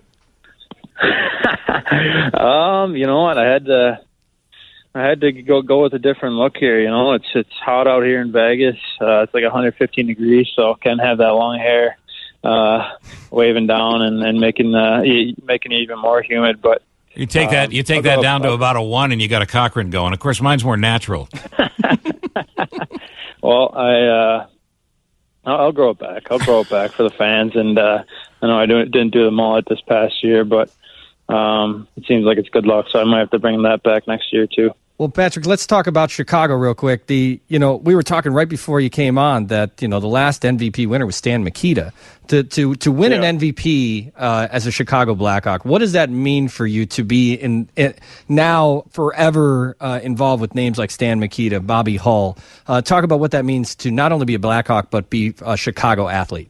um, you know what? I had to, I had to go go with a different look here. You know, it's it's hot out here in Vegas. Uh, it's like one hundred fifteen degrees, so can't have that long hair uh, waving down and, and making uh, making it even more humid. But You take that. You take I'll that go down up- to about a one, and you got a Cochrane going. Of course, mine's more natural. Well, I uh, I'll, I'll grow it back. I'll grow it back for the fans, and uh, I know I do, didn't do the mullet this past year, but um, it seems like it's good luck, so I might have to bring that back next year too. Well, Patrick, let's talk about Chicago real quick. The you know we were talking right before you came on that you know the last M V P winner was Stan Mikita. To to to win an Yeah. M V P uh, as a Chicago Blackhawk, what does that mean for you to be in, in now forever uh, involved with names like Stan Mikita, Bobby Hull? Uh, talk about what that means to not only be a Blackhawk but be a Chicago athlete.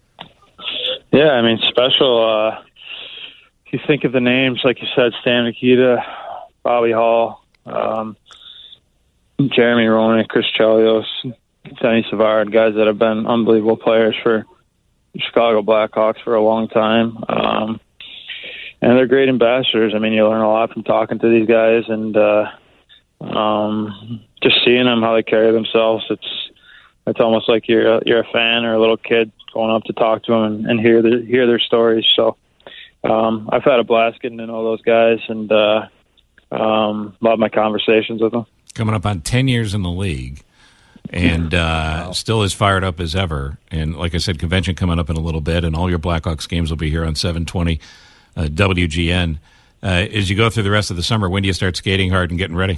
Yeah, I mean, special. Uh, if you think of the names, like you said, Stan Mikita, Bobby Hall, um, Jeremy Roenick, Chris Chelios, Denny Savard, guys that have been unbelievable players for Chicago Blackhawks for a long time. Um, and they're great ambassadors. I mean, you learn a lot from talking to these guys and uh, um, just seeing them, how they carry themselves. It's it's almost like you're a, you're a fan or a little kid going up to talk to them and, and hear their, hear their stories. So um, I've had a blast getting to know those guys and uh, um, love my conversations with them. Coming up on ten years in the league, and uh, wow. still as fired up as ever. And like I said, convention coming up in a little bit, and all your Blackhawks games will be here on seven twenty uh, W G N. Uh, as you go through the rest of the summer, when do you start skating hard and getting ready?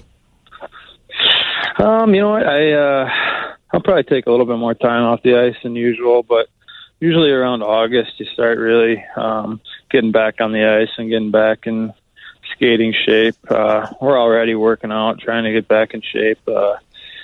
Um, you know what? I uh, I'll probably take a little bit more time off the ice than usual, but usually around August you start really um, getting back on the ice and getting back in skating shape. Uh, we're already working out, trying to get back in shape. Uh,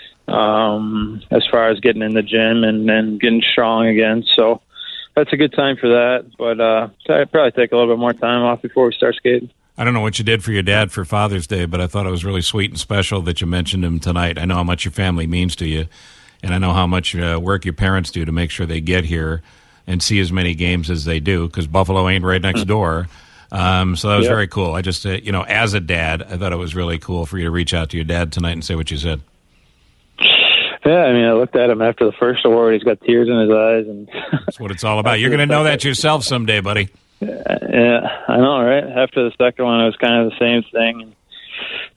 um, as far as getting in the gym and, and getting strong again, so that's a good time for that. But uh, I'd probably take a little bit more time off before we start skating. I don't know what you did for your dad for Father's Day, but I thought it was really sweet and special that you mentioned him tonight. I know how much your family means to you, and I know how much uh, work your parents do to make sure they get here and see as many games as they do, because Buffalo ain't right next door. Um, so that was Yep. very cool. I just, uh, you know, as a dad, I thought it was really cool for you to reach out to your dad tonight and say what you said. Yeah, I mean, I looked at him after the first award. He's got tears in his eyes, and That's what it's all about. You're going to know that yourself someday, buddy. yeah, I know, right? After the second one, it was kind of the same thing. And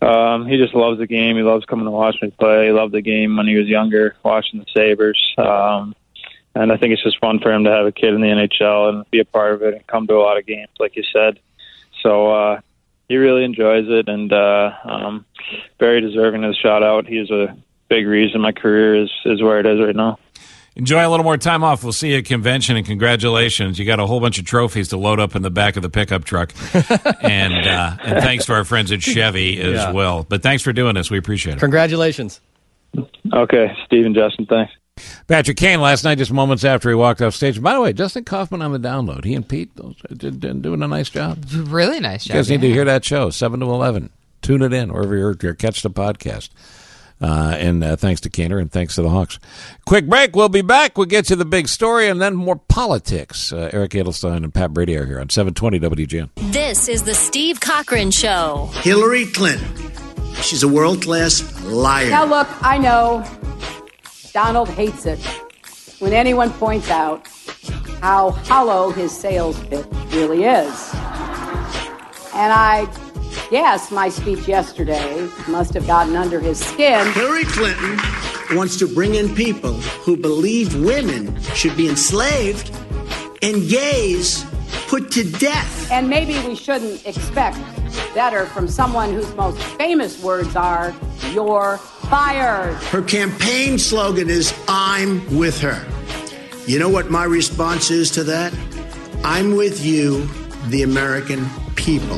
um, he just loves the game. He loves coming to watch me play. He loved the game when he was younger, watching the Sabres. Um, and I think it's just fun for him to have a kid in the N H L and be a part of it and come to a lot of games, like you said. So uh, he really enjoys it, and uh, um, very deserving of the shout out. He's a big reason my career is, is where it is right now. Enjoy a little more time off. We'll see you at convention, and congratulations. You got a whole bunch of trophies to load up in the back of the pickup truck. and uh, and thanks to our friends at Chevy as Yeah. well. But thanks for doing this. We appreciate it. Congratulations. Okay, Steve and Justin, thanks. Patrick Kane last night, just moments after he walked off stage. By the way, Justin Kaufman on the download. He and Pete those, did, did doing a nice job. Really nice You job. guys need yeah. to hear that show, seven to eleven. Tune it in, wherever you're, you're catch the podcast. Uh, and uh, thanks to Kaner and thanks to the Hawks. Quick break. We'll be back. We'll get to the big story and then more politics. Uh, Eric Edelstein and Pat Brady are here on seven twenty W G N. This is the Steve Cochran Show. Hillary Clinton. She's a world-class liar. Now, look, I know Donald hates it when anyone points out how hollow his sales pitch really is. And I guess my speech yesterday must have gotten under his skin. Hillary Clinton wants to bring in people who believe women should be enslaved and gays put to death. And maybe we shouldn't expect better from someone whose most famous words are, "You're fired." Her campaign slogan is, "I'm with her." You know what my response is to that? I'm with you, the American people.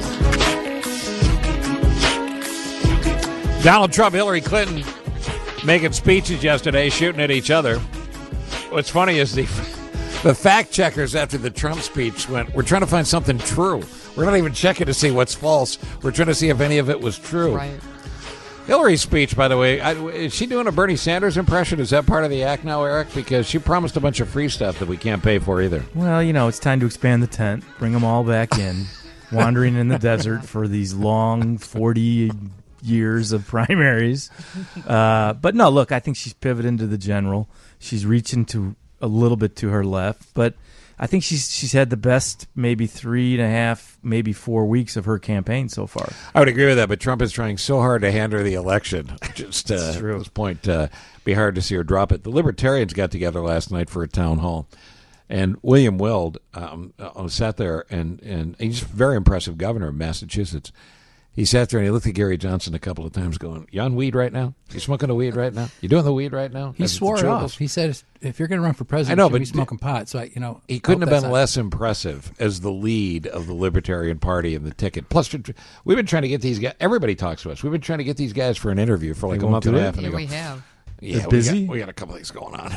Donald Trump, Hillary Clinton making speeches yesterday, shooting at each other. What's funny is the the fact checkers after the Trump speech went, we're trying to find something true. We're not even checking to see what's false. We're trying to see if any of it was true. Right. Hillary's speech, by the way, I, is she doing a Bernie Sanders impression? Is that part of the act now, Eric? Because she promised a bunch of free stuff that we can't pay for either. Well, you know, it's time to expand the tent, bring them all back in, wandering in the desert for these long forty years of primaries. Uh, but no, look, I think she's pivoting to the general. She's reaching to a little bit to her left, but I think she's she's had the best maybe three and a half, maybe four weeks of her campaign so far. I would agree with that, but Trump is trying so hard to hand her the election. Just uh, at this point, uh, be hard to see her drop it. The Libertarians got together last night for a town hall, and William Weld um, uh, sat there, and, and he's a very impressive governor of Massachusetts. He sat there and he looked at Gary Johnson a couple of times going, you on weed right now? You smoking the weed right now? You doing the weed right now? He As swore the it two of off. us? He said, if you're going to run for president, I know, you should but be smoking pot. So, I, you know, he couldn't I have hope been that's less impressive as the lead of the Libertarian Party in the ticket. Plus, we've been trying to get these guys. Everybody talks to us. We've been trying to get these guys for an interview for like They a month won't and a do half. it? And Yeah, they go, we have. Yeah, They're we busy? got, we got a couple of things going on.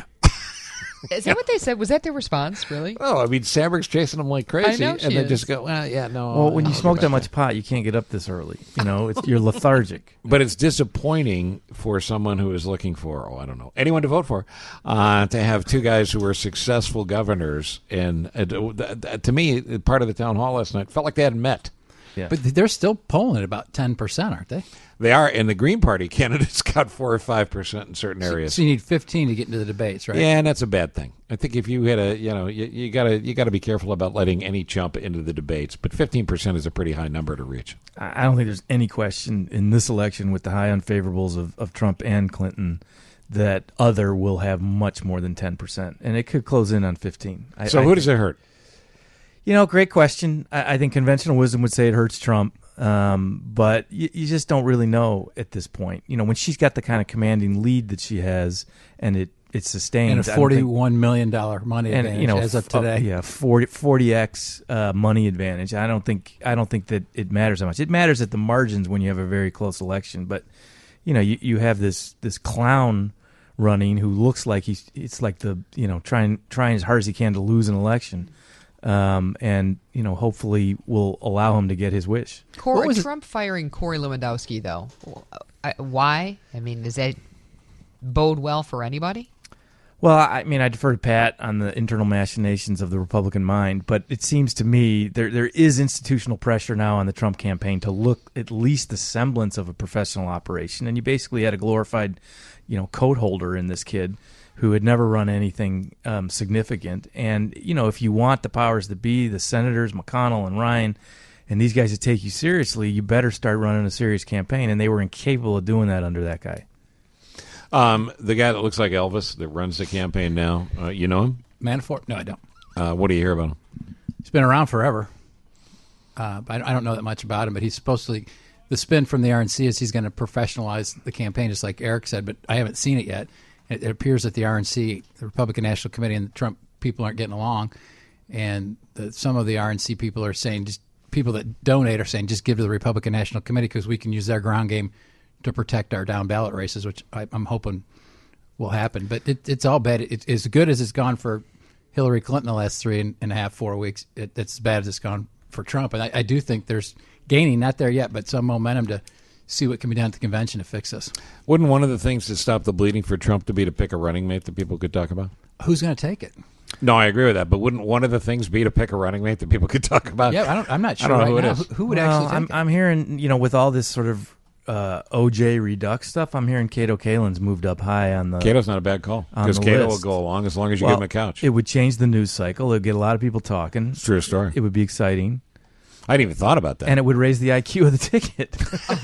Is that what they said? Was that their response, really? Oh, I mean, Sandberg's chasing them like crazy, I know she and they is. just go, well, yeah, no. Well, when I'll you get smoke back that to much pot, you can't get up this early. You know, it's, you're lethargic. But it's disappointing for someone who is looking for, oh, I don't know, anyone to vote for, uh, to have two guys who were successful governors. And uh, th- th- to me, part of the town hall last night felt like they hadn't met. Yeah. But they're still polling at about ten percent, aren't they? They are, and the Green Party candidates got four or five percent in certain areas. So you need fifteen to get into the debates, right? Yeah, and that's a bad thing. I think if you had a, you know, you, you gotta you gotta be careful about letting any jump into the debates. But fifteen percent is a pretty high number to reach. I I don't think there's any question in this election with the high unfavorables of, of Trump and Clinton that other will have much more than ten percent. And it could close in on fifteen. I, So I who think- does it hurt? You know, great question. I, I think conventional wisdom would say it hurts Trump, um, but you, you just don't really know at this point. You know, when she's got the kind of commanding lead that she has, and it it's sustained, And a I don't think- forty-one million dollars money and, advantage you know, as of f- uh, today. yeah, forty, forty x uh, money advantage. I don't think I don't think that it matters that much. It matters at the margins when you have a very close election, but you know, you, you have this this clown running who looks like he's it's like the you know trying trying as hard as he can to lose an election. Um, and, you know, hopefully will allow him to get his wish. Cor- Trump firing Corey Lewandowski, though. I, why? I mean, does that bode well for anybody? Well, I mean, I defer to Pat on the internal machinations of the Republican mind, but it seems to me there there is institutional pressure now on the Trump campaign to look at least the semblance of a professional operation. And you basically had a glorified, you know, coat holder in this kid who had never run anything um, significant. And, you know, if you want the powers that be, the senators, McConnell and Ryan, and these guys that take you seriously, you better start running a serious campaign. And they were incapable of doing that under that guy. Um, the guy that looks like Elvis that runs the campaign now, uh, you know him? Manafort? No, I don't. Uh, what do you hear about him? He's been around forever. Uh, but I don't know that much about him, but he's supposedly, the spin from the R N C is he's going to professionalize the campaign, just like Eric said, but I haven't seen it yet. It, it appears that the R N C, the Republican National Committee, and the Trump people aren't getting along, and the, some of the R N C people are saying, just people that donate are saying, just give to the Republican National Committee because we can use their ground game to protect our down ballot races, which I, I'm hoping will happen. But it, it's all bad. It, as good as it's gone for Hillary Clinton the last three and, and a half, four weeks, it, it's as bad as it's gone for Trump. And I, I do think there's gaining, not there yet, but some momentum to see what can be done at the convention to fix this. Wouldn't one of the things to stop the bleeding for Trump to be to pick a running mate that people could talk about? Who's going to take it? No, I agree with that. But wouldn't one of the things be to pick a running mate that people could talk about? Yeah, I don't, I'm not sure I don't right know who now. it is. Who, who would Well, actually take I'm, it? I'm hearing, you know, with all this sort of uh, O J Redux stuff, I'm hearing Cato Kalin's moved up high on the. Cato's not a bad call on because the Cato list. will go along as long as you Well, give him a couch. It would change the news cycle. It would get a lot of people talking. It's a true story. It would be exciting. I hadn't even thought about that. And it would raise the I Q of the ticket.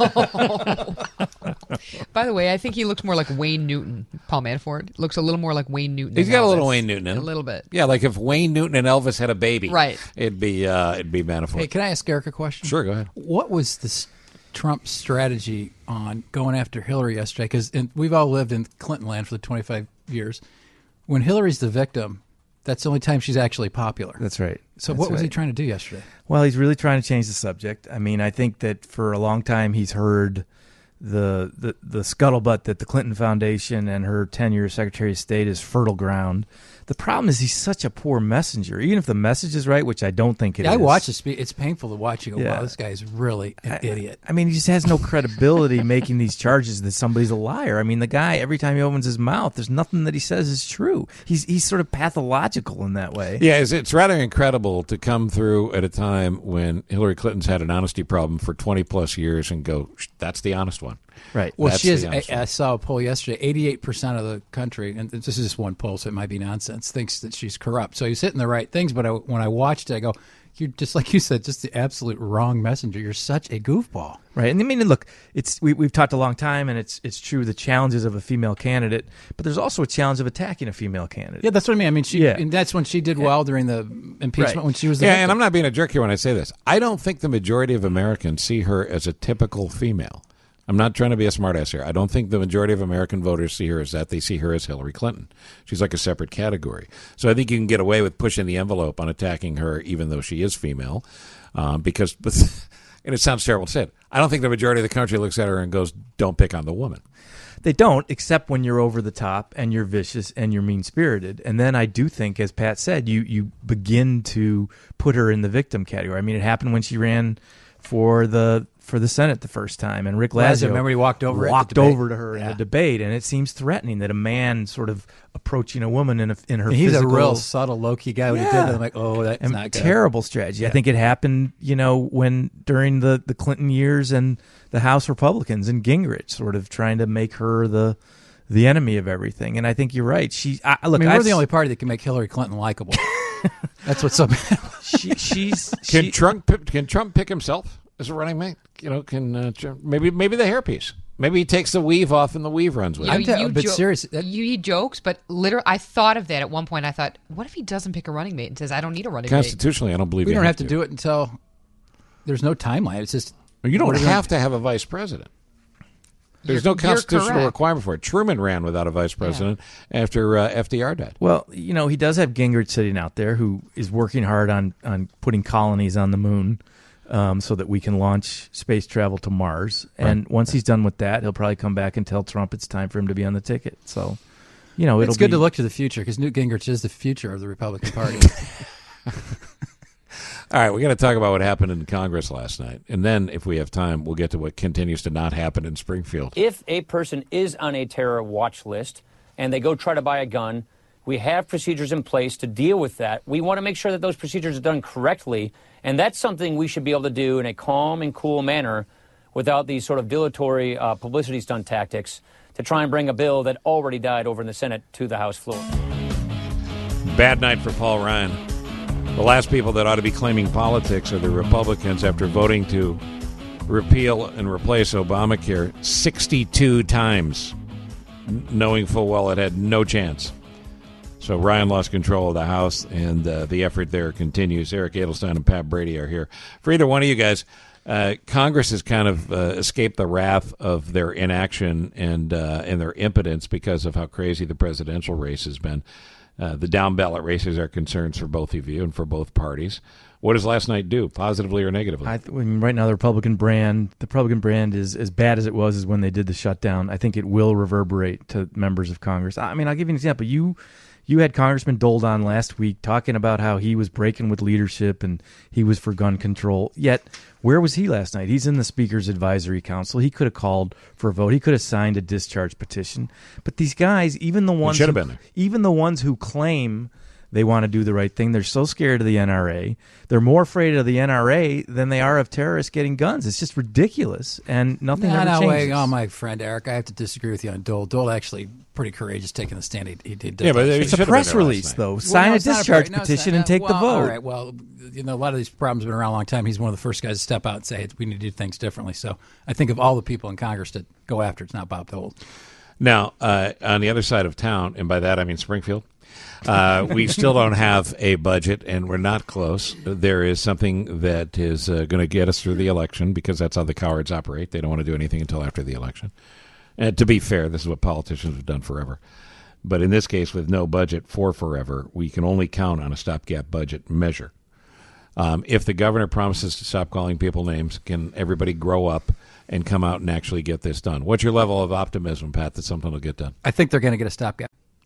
By the way, I think he looks more like Wayne Newton. Paul Manafort looks a little more like Wayne Newton. He's than got a Elvis. little Wayne Newton in him. A little bit. Yeah, like if Wayne Newton and Elvis had a baby. Right. It'd be, uh, it'd be Manafort. Hey, can I ask Eric a question? Sure, go ahead. What was this Trump strategy on going after Hillary yesterday? Because we've all lived in Clinton land for the twenty-five years. When Hillary's the victim, that's the only time she's actually popular. That's right. So That's what was right. he trying to do yesterday? Well, he's really trying to change the subject. I mean, I think that for a long time he's heard the the, the scuttlebutt that the Clinton Foundation and her tenure as Secretary of State is fertile ground. The problem is he's such a poor messenger. Even if the message is right, which I don't think it Yeah, is. I watch the speech. It's painful to watch. You go, Yeah. wow, this guy is really an I- idiot. I mean, he just has no credibility making these charges that somebody's a liar. I mean, the guy, every time he opens his mouth, there's nothing that he says is true. He's he's sort of pathological in that way. Yeah, it's, it's rather incredible to come through at a time when Hillary Clinton's had an honesty problem for twenty plus years and go, "Shh, that's the honest one. Right. Well, That's she is. the I, honest one. I saw a poll yesterday. eighty-eight percent of the country, and this is just one poll, so it might be nonsense, thinks that she's corrupt. So he's hitting the right things. But I, when I watched it, I go, "You're just like you said, just the absolute wrong messenger. You're such a goofball." Right, and I mean, look, it's we, we've talked a long time, and it's it's true the challenges of a female candidate, but there's also a challenge of attacking a female candidate. Yeah, that's what I mean. I mean, she. Yeah. And that's when she did well during the impeachment Right. when she was. The Yeah, victim. and I'm not being a jerk here when I say this. I don't think the majority of Americans see her as a typical female. I'm not trying to be a smartass here. I don't think the majority of American voters see her as that. They see her as Hillary Clinton. She's like a separate category. So I think you can get away with pushing the envelope on attacking her, even though she is female, um, because, and it sounds terrible to say it, I don't think the majority of the country looks at her and goes, don't pick on the woman. They don't, except when you're over the top and you're vicious and you're mean-spirited. And then I do think, as Pat said, you, you begin to put her in the victim category. I mean, it happened when she ran for the for the Senate the first time, and Rick Lazio, Lazio remember he walked over at the walked debate? over to her in Yeah. a debate, and it seems threatening that a man sort of approaching a woman in a, in her. And he's physical, a real subtle, low key guy. When he did that, I'm like, oh, that's and not good. terrible strategy. I Yeah. think it happened, you know, when during the, the Clinton years and the House Republicans and Gingrich sort of trying to make her the the enemy of everything. And I think you're right. She I, look. I mean, I we're the s- only party that can make Hillary Clinton likable. That's what's so bad. she, she's Can she- Trump pick- can Trump pick himself as a running mate? You know, can uh, Tr- maybe maybe the hairpiece. Maybe he takes the weave off and the weave runs with You, it. you but jo- serious, you he jokes, but literally, I thought of that at one point. I thought, what if he doesn't pick a running mate and says, "I don't need a running mate"? Constitutionally, I don't believe We you don't have to do it until there's no timeline. It's just You don't what are we have gonna- to have a vice president. There's You're- no you're constitutional correct. requirement for it. Truman ran without a vice president after uh, F D R died. Well, you know, he does have Gingrich sitting out there who is working hard on, on putting colonies on the moon um, so that we can launch space travel to Mars. And once he's done with that, he'll probably come back and tell Trump it's time for him to be on the ticket. So, you know, it'll It's good be, to look to the future because Newt Gingrich is the future of the Republican Party. All right, we got to talk about what happened in Congress last night. And then, if we have time, we'll get to what continues to not happen in Springfield. If a person is on a terror watch list and they go try to buy a gun, we have procedures in place to deal with that. We want to make sure that those procedures are done correctly, and that's something we should be able to do in a calm and cool manner without these sort of dilatory uh, publicity stunt tactics to try and bring a bill that already died over in the Senate to the House floor. Bad night for Paul Ryan. The last people that ought to be claiming politics are the Republicans after voting to repeal and replace Obamacare sixty-two times, knowing full well it had no chance. So Ryan lost control of the House, and uh, the effort there continues. Eric Edelstein and Pat Brady are here. For either one of you guys, uh, Congress has kind of uh, escaped the wrath of their inaction and uh, and their impotence because of how crazy the presidential race has been. Uh, the down-ballot races are concerns for both of you and for both parties. What does last night do, positively or negatively? I, I mean, right now, the Republican brand, the Republican brand is as bad as it was as when they did the shutdown. I think it will reverberate to members of Congress. I mean, I'll give you an example. You, you had Congressman Dold on last week talking about how he was breaking with leadership and he was for gun control. Yet, where was he last night? He's in the Speaker's Advisory Council. He could have called for a vote. He could have signed a discharge petition. But these guys, even the ones, should have who, been there. even the ones who claim they want to do the right thing, they're so scared of the N R A. They're more afraid of the N R A than they are of terrorists getting guns. It's just ridiculous, and nothing no, ever no, changes. Wait. Oh, my friend Eric, I have to disagree with you on Dole. Dole actually pretty courageous taking the stand. He, he did. Yeah, but it's it's a press release, though. Sign no, a it's not discharge no, it's petition not. and take well, the vote. All right. Well, you know, a lot of these problems have been around a long time. He's one of the first guys to step out and say, hey, we need to do things differently. So I think of all the people in Congress that go after, it's not Bob Dole. Now, uh, on the other side of town, and by that I mean Springfield, uh, we still don't have a budget, and we're not close. There is something that is uh, going to get us through the election because that's how the cowards operate. They don't want to do anything until after the election. And to be fair, this is what politicians have done forever. But in this case, with no budget for forever, we can only count on a stopgap budget measure. Um, if the governor promises to stop calling people names, can everybody grow up and come out and actually get this done? What's your level of optimism, Pat, that something will get done? I think they're going to get a stopgap.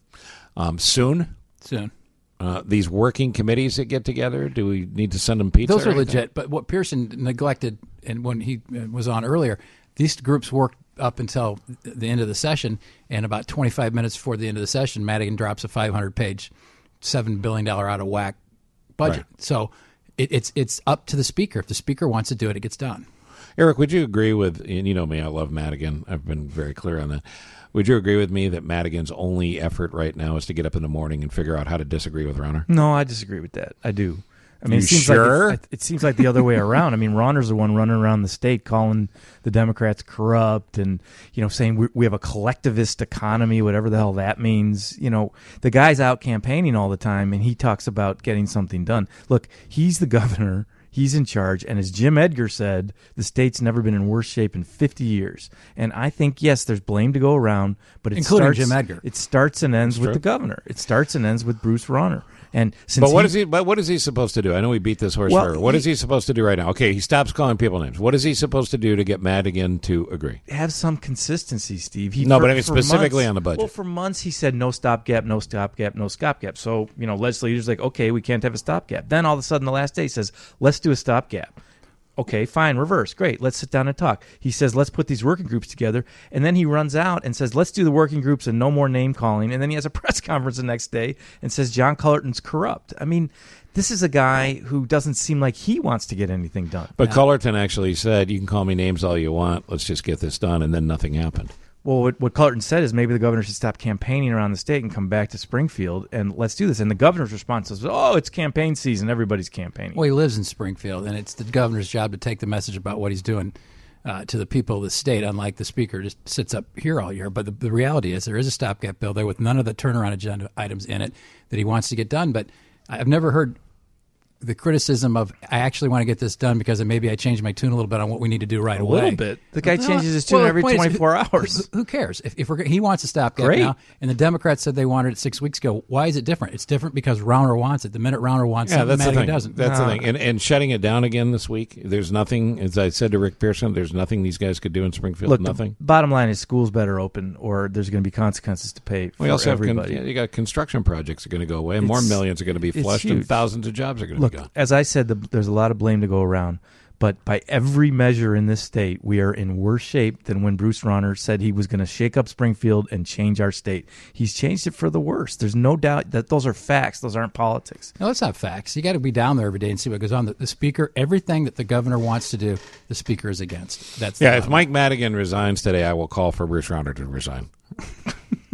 Um, soon? Soon. Uh, these working committees that get together, do we need to send them pizza? Those or are anything? legit. But what Pearson neglected, and when he uh, was on earlier, these groups worked up until the end of the session, and about twenty-five minutes before the end of the session, Madigan drops a five hundred page, seven billion dollars out of whack budget. Right. So it, it's it's up to the Speaker. If the Speaker wants to do it, it gets done. Eric, would you agree with, and you know me, I love Madigan. I've been very clear on that. Would you agree with me that Madigan's only effort right now is to get up in the morning and figure out how to disagree with Rauner? No, I disagree with that. I do. I mean, You it seems sure? like it, it seems like the other way around. I mean, Rauner's the one running around the state calling the Democrats corrupt, and you know, saying we, we have a collectivist economy, whatever the hell that means. You know, the guy's out campaigning all the time, and he talks about getting something done. Look, he's the governor. He's in charge, and as Jim Edgar said, the state's never been in worse shape in fifty years. And I think, yes, there's blame to go around, but it Including starts, Jim Edgar. It starts and ends That's with true. the governor. It starts and ends with Bruce Rauner. And since But what he, is he? But what is he supposed to do? I know we beat this horse Well, forever. What he- is he supposed to do right now? Okay, he stops calling people names. What is he supposed to do to get Madigan to agree? have some consistency, Steve. He, No, for- but I mean for specifically months- on the budget. Well, for months he said no stopgap, no stopgap, no stopgap. So, you know, legislators like, okay, we can't have a stopgap. Then all of a sudden the last day he says, let's do a stopgap. Okay, fine, reverse. Great, let's sit down and talk. He says, let's put these working groups together. And then he runs out and says, let's do the working groups and no more name calling. And then he has a press conference the next day and says, John Cullerton's corrupt. I mean, this is a guy who doesn't seem like he wants to get anything done. But Cullerton actually said, you can call me names all you want. Let's just get this done. And then nothing happened. Well, what, what Cullerton said is maybe the governor should stop campaigning around the state and come back to Springfield and let's do this. And the governor's response is, oh, it's campaign season. Everybody's campaigning. Well, he lives in Springfield, and it's the governor's job to take the message about what he's doing uh, to the people of the state, unlike the Speaker just sits up here all year. But the, the reality is there is a stopgap bill there with none of the turnaround agenda items in it that he wants to get done. But I've never heard the criticism of, I actually want to get this done because maybe I changed my tune a little bit on what we need to do right A away. little bit. The guy No, changes his tune well, the every point is, twenty-four who- hours. Who, who cares? If, if we're, he wants a stopgap Great. now, and the Democrats said they wanted it six weeks ago, why is it different? It's different because Rauner wants it. The minute Rauner wants Yeah, something, that's the Madigan thing. doesn't. That's No. the thing. And, and shutting it down again this week, there's nothing, as I said to Rick Pearson, there's nothing these guys could do in Springfield. Look, nothing. the bottom line is schools better open or there's going to be consequences to pay for We also have con- everybody. yeah, you got construction projects are going to go away, and more It's- millions are going to be it's flushed, and huge. thousands of jobs are going to Look, be gone. as I said, the, there's a lot of blame to go around. But by every measure in this state, we are in worse shape than when Bruce Rauner said he was going to shake up Springfield and change our state. He's changed it for the worse. There's no doubt that those are facts. Those aren't politics. No, that's not facts. You got to be down there every day and see what goes on. The, the Speaker, everything that the governor wants to do, the Speaker is against. That's the Yeah, if bottom Mike Madigan resigns today, I will call for Bruce Rauner to resign.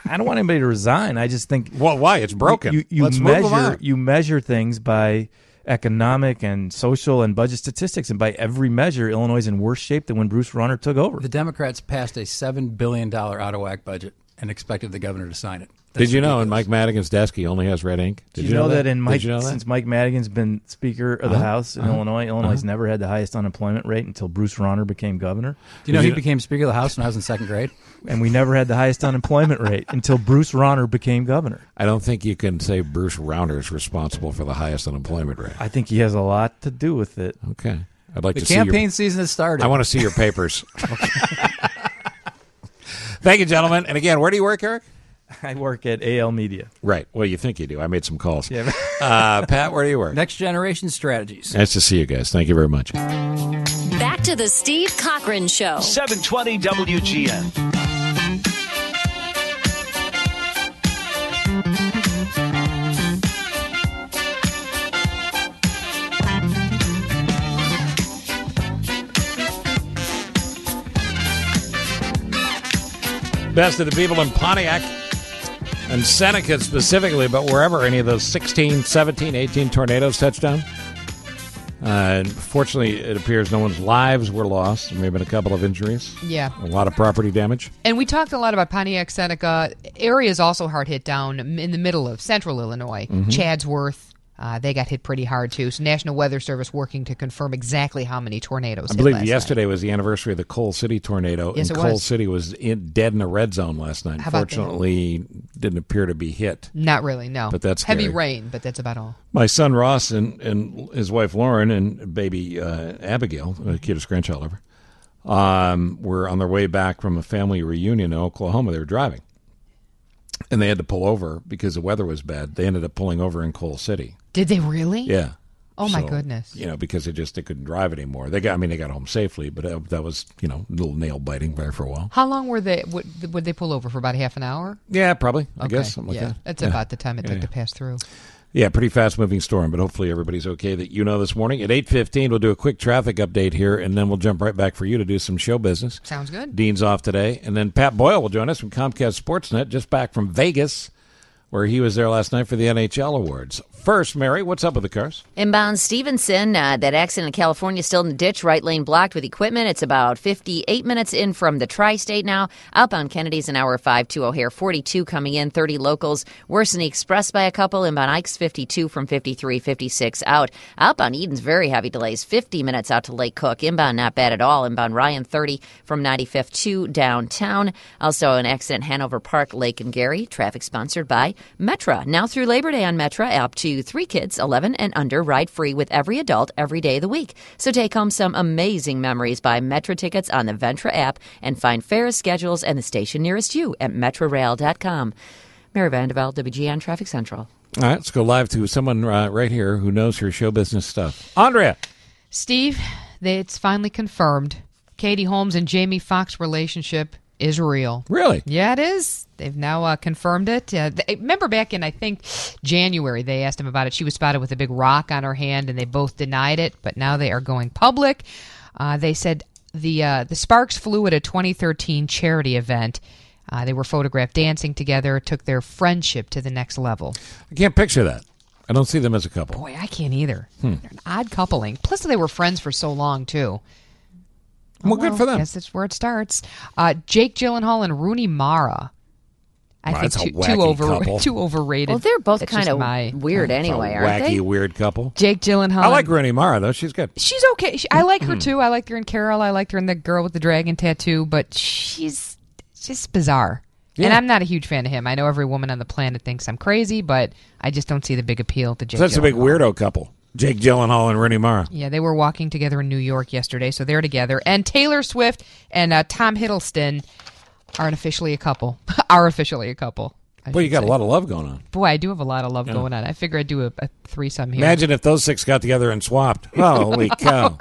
I don't want anybody to resign. I just think. Well, why? It's broken. You, you Let's move them measure out. you measure things by economic and social and budget statistics, and by every measure, Illinois is in worse shape than when Bruce Rauner took over. The Democrats passed a seven billion dollars out of whack budget and expected the governor to sign it. Did you know in Mike Madigan's desk he only has red ink? Did you know, that, in Mike, Did you know that? since Mike Madigan's been Speaker of the Uh-huh. House in Uh-huh. Illinois, Illinois has Uh-huh. never had the highest unemployment rate until Bruce Rauner became governor. Do you know he became Speaker of the House when I was in second grade? And we never had the highest unemployment rate until Bruce Rauner became governor. I don't think you can say Bruce Rauner is responsible for the highest unemployment rate. I think he has a lot to do with it. Okay. I'd like The to see your, campaign season has started. I want to see your papers. Thank you, gentlemen. And again, where do you work, Eric? I work at A L Media. Right. Well, you think you do. I made some calls. Yeah. uh, Pat, where do you work? Next Generation Strategies. Nice to see you guys. Thank you very much. Back to the Steve Cochran Show. seven twenty W G N. Best of the people in Pontiac and Seneca specifically, but wherever any of those sixteen, seventeen, eighteen tornadoes touched down. Uh, unfortunately, it appears no one's lives were lost. There may have been a couple of injuries. Yeah. A lot of property damage. And we talked a lot about Pontiac, Seneca. Areas also hard hit down in the middle of central Illinois. Mhm. Chadsworth, uh, they got hit pretty hard too. So National Weather Service working to confirm exactly how many tornadoes I hit believe last yesterday was the anniversary of the Coal City tornado, Yes, and it Coal was. City was in, dead in a red zone last night. How about that? Fortunately, didn't appear to be hit. night. Not really, no. But that's heavy scary. rain, but that's about all. My son Ross and, and his wife Lauren and baby uh, Abigail, the cutest grandchild ever, um, were on their way back from a family reunion in Oklahoma. They were driving, and they had to pull over because the weather was bad. They ended up pulling over in Coal City. Did they really? Yeah. Oh my So, goodness. You know, because they just they couldn't drive anymore. They got, I mean, they got home safely, but uh, that was, you know, a little nail biting there for a while. How long were they? Would, would they pull over for about half an hour? Yeah, probably. I Okay, guess something like yeah. that. That's Yeah. about the time it Yeah, took yeah. to pass through. Yeah, pretty fast-moving storm, but hopefully everybody's okay that you know this morning. At eight fifteen, we'll do a quick traffic update here, and then we'll jump right back for you to do some show business. Sounds good. Dean's off today, and then Pat Boyle will join us from Comcast Sportsnet, just back from Vegas, where he was there last night for the N H L Awards. First, Mary, what's up with the cars? Inbound Stevenson, uh, that accident in California still in the ditch, right lane blocked with equipment. It's about fifty-eight minutes in from the tri-state now. Outbound Kennedy's an hour five to O'Hare, forty-two coming in, thirty locals. Worse than the Express by a couple. Inbound Ike's fifty-two from fifty-three, fifty-six out. Outbound Eden's very heavy delays, fifty minutes out to Lake Cook. Inbound not bad at all. Inbound Ryan thirty from ninety-fifth to downtown. Also an accident Hanover Park, Lake and Gary. Traffic sponsored by Metra. Now through Labor Day on Metra, up to three kids, eleven and under, ride free with every adult every day of the week. So take home some amazing memories. Buy Metra tickets on the Ventra app and find fairest schedules and the station nearest you at metra rail dot com. Mary Vandervelde, W G N Traffic Central. All right, let's go live to someone uh, right here who knows her show business stuff. Andrea. Steve, it's finally confirmed. Katie Holmes and Jamie Foxx relationship is real. Really? Yeah, it is. They've now uh, confirmed it. Uh, they, remember back in, I think, January, they asked him about it. She was spotted with a big rock on her hand, and they both denied it. But now they are going public. Uh, they said the uh, the Sparks flew at a twenty thirteen charity event. Uh, they were photographed dancing together, took their friendship to the next level. I can't picture that. I don't see them as a couple. Boy, I can't either. Hmm. They're an odd coupling. Plus, they were friends for so long, too. Well, good for them. I guess that's where it starts. Uh, Jake Gyllenhaal and Rooney Mara. I Wow, think that's a too, wacky too, over, couple. too overrated. Well, they're both That's kind just of my- weird anyway, It's a aren't wacky, they? weird couple. Jake Gyllenhaal. I like and- Rooney Mara, though. She's good. She's okay. She, I like her Hmm. too. I liked her in Carol. I liked her in The Girl with the Dragon Tattoo. But she's just bizarre. And Yeah. I'm not a huge fan of him. I know every woman on the planet thinks I'm crazy, but I just don't see the big appeal to Jake. So that's a big Gyllenhaal. weirdo couple. Jake Gyllenhaal and Rooney Mara. Yeah, they were walking together in New York yesterday, so they're together. And Taylor Swift and uh, Tom Hiddleston aren't officially a couple. are officially a couple. I Boy, you should got a say. lot of love going on. Boy, I do have a lot of love Yeah. going on. I figure I'd do a, a threesome here. Imagine if those six got together and swapped. Holy cow.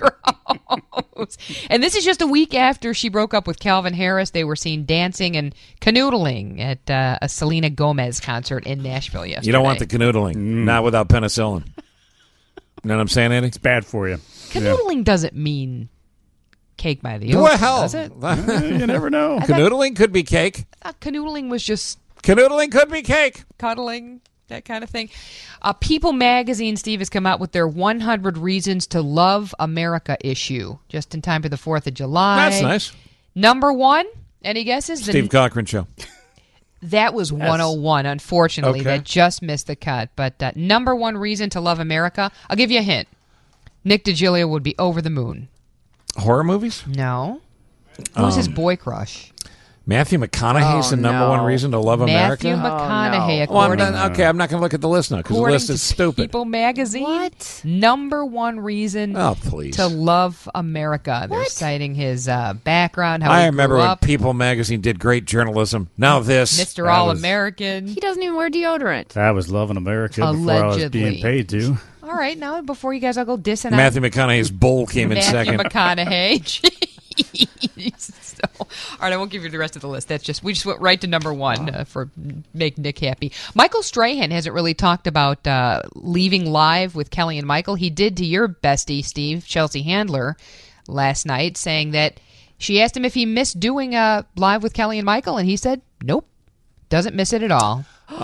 And this is just a week after she broke up with Calvin Harris. They were seen dancing and canoodling at uh, a Selena Gomez concert in Nashville yesterday. You don't want the canoodling. Not without penicillin. You know what I'm saying, Andy? It's bad for you. Canoodling doesn't mean cake by the Well, ocean, hell. does it? You never know. I thought- Canoodling could be cake. I thought canoodling was just Canoodling could be cake. Cuddling, that kind of thing. Uh, People magazine, Steve, has come out with their one hundred Reasons to Love America issue, just in time for the fourth of July. That's nice. Number one, any guesses? Steve The, Cochran Show. that was Yes. one oh one, unfortunately. Okay. That just missed the cut. But uh, number one reason to love America, I'll give you a hint. Nick DiGilio would be over the moon. Horror movies? No. Who's his Um, boy crush? Matthew McConaughey's Oh, the number no. one reason to love America. Matthew McConaughey, Oh, I'm according, not, okay, I'm not going to look at the list now because the according list is to stupid. People magazine. What? Number one reason Oh, please. to love America. They're citing his uh, background, how I he remember grew when up. People magazine did great journalism. Now this. Mister That was- All-American. He doesn't even wear deodorant. I was loving America before I was Allegedly. being paid to. All right, now before you guys all go dissing Matthew on McConaughey's bowl came in Matthew second. McConaughey. Jeez. So, all right, I won't give you the rest of the list. That's just we just went right to number one uh, for make Nick happy. Michael Strahan hasn't really talked about uh, leaving live with Kelly and Michael. He did to your bestie Steve, Chelsea Handler, last night, saying that she asked him if he missed doing uh, live with Kelly and Michael, and he said nope, doesn't miss it at all.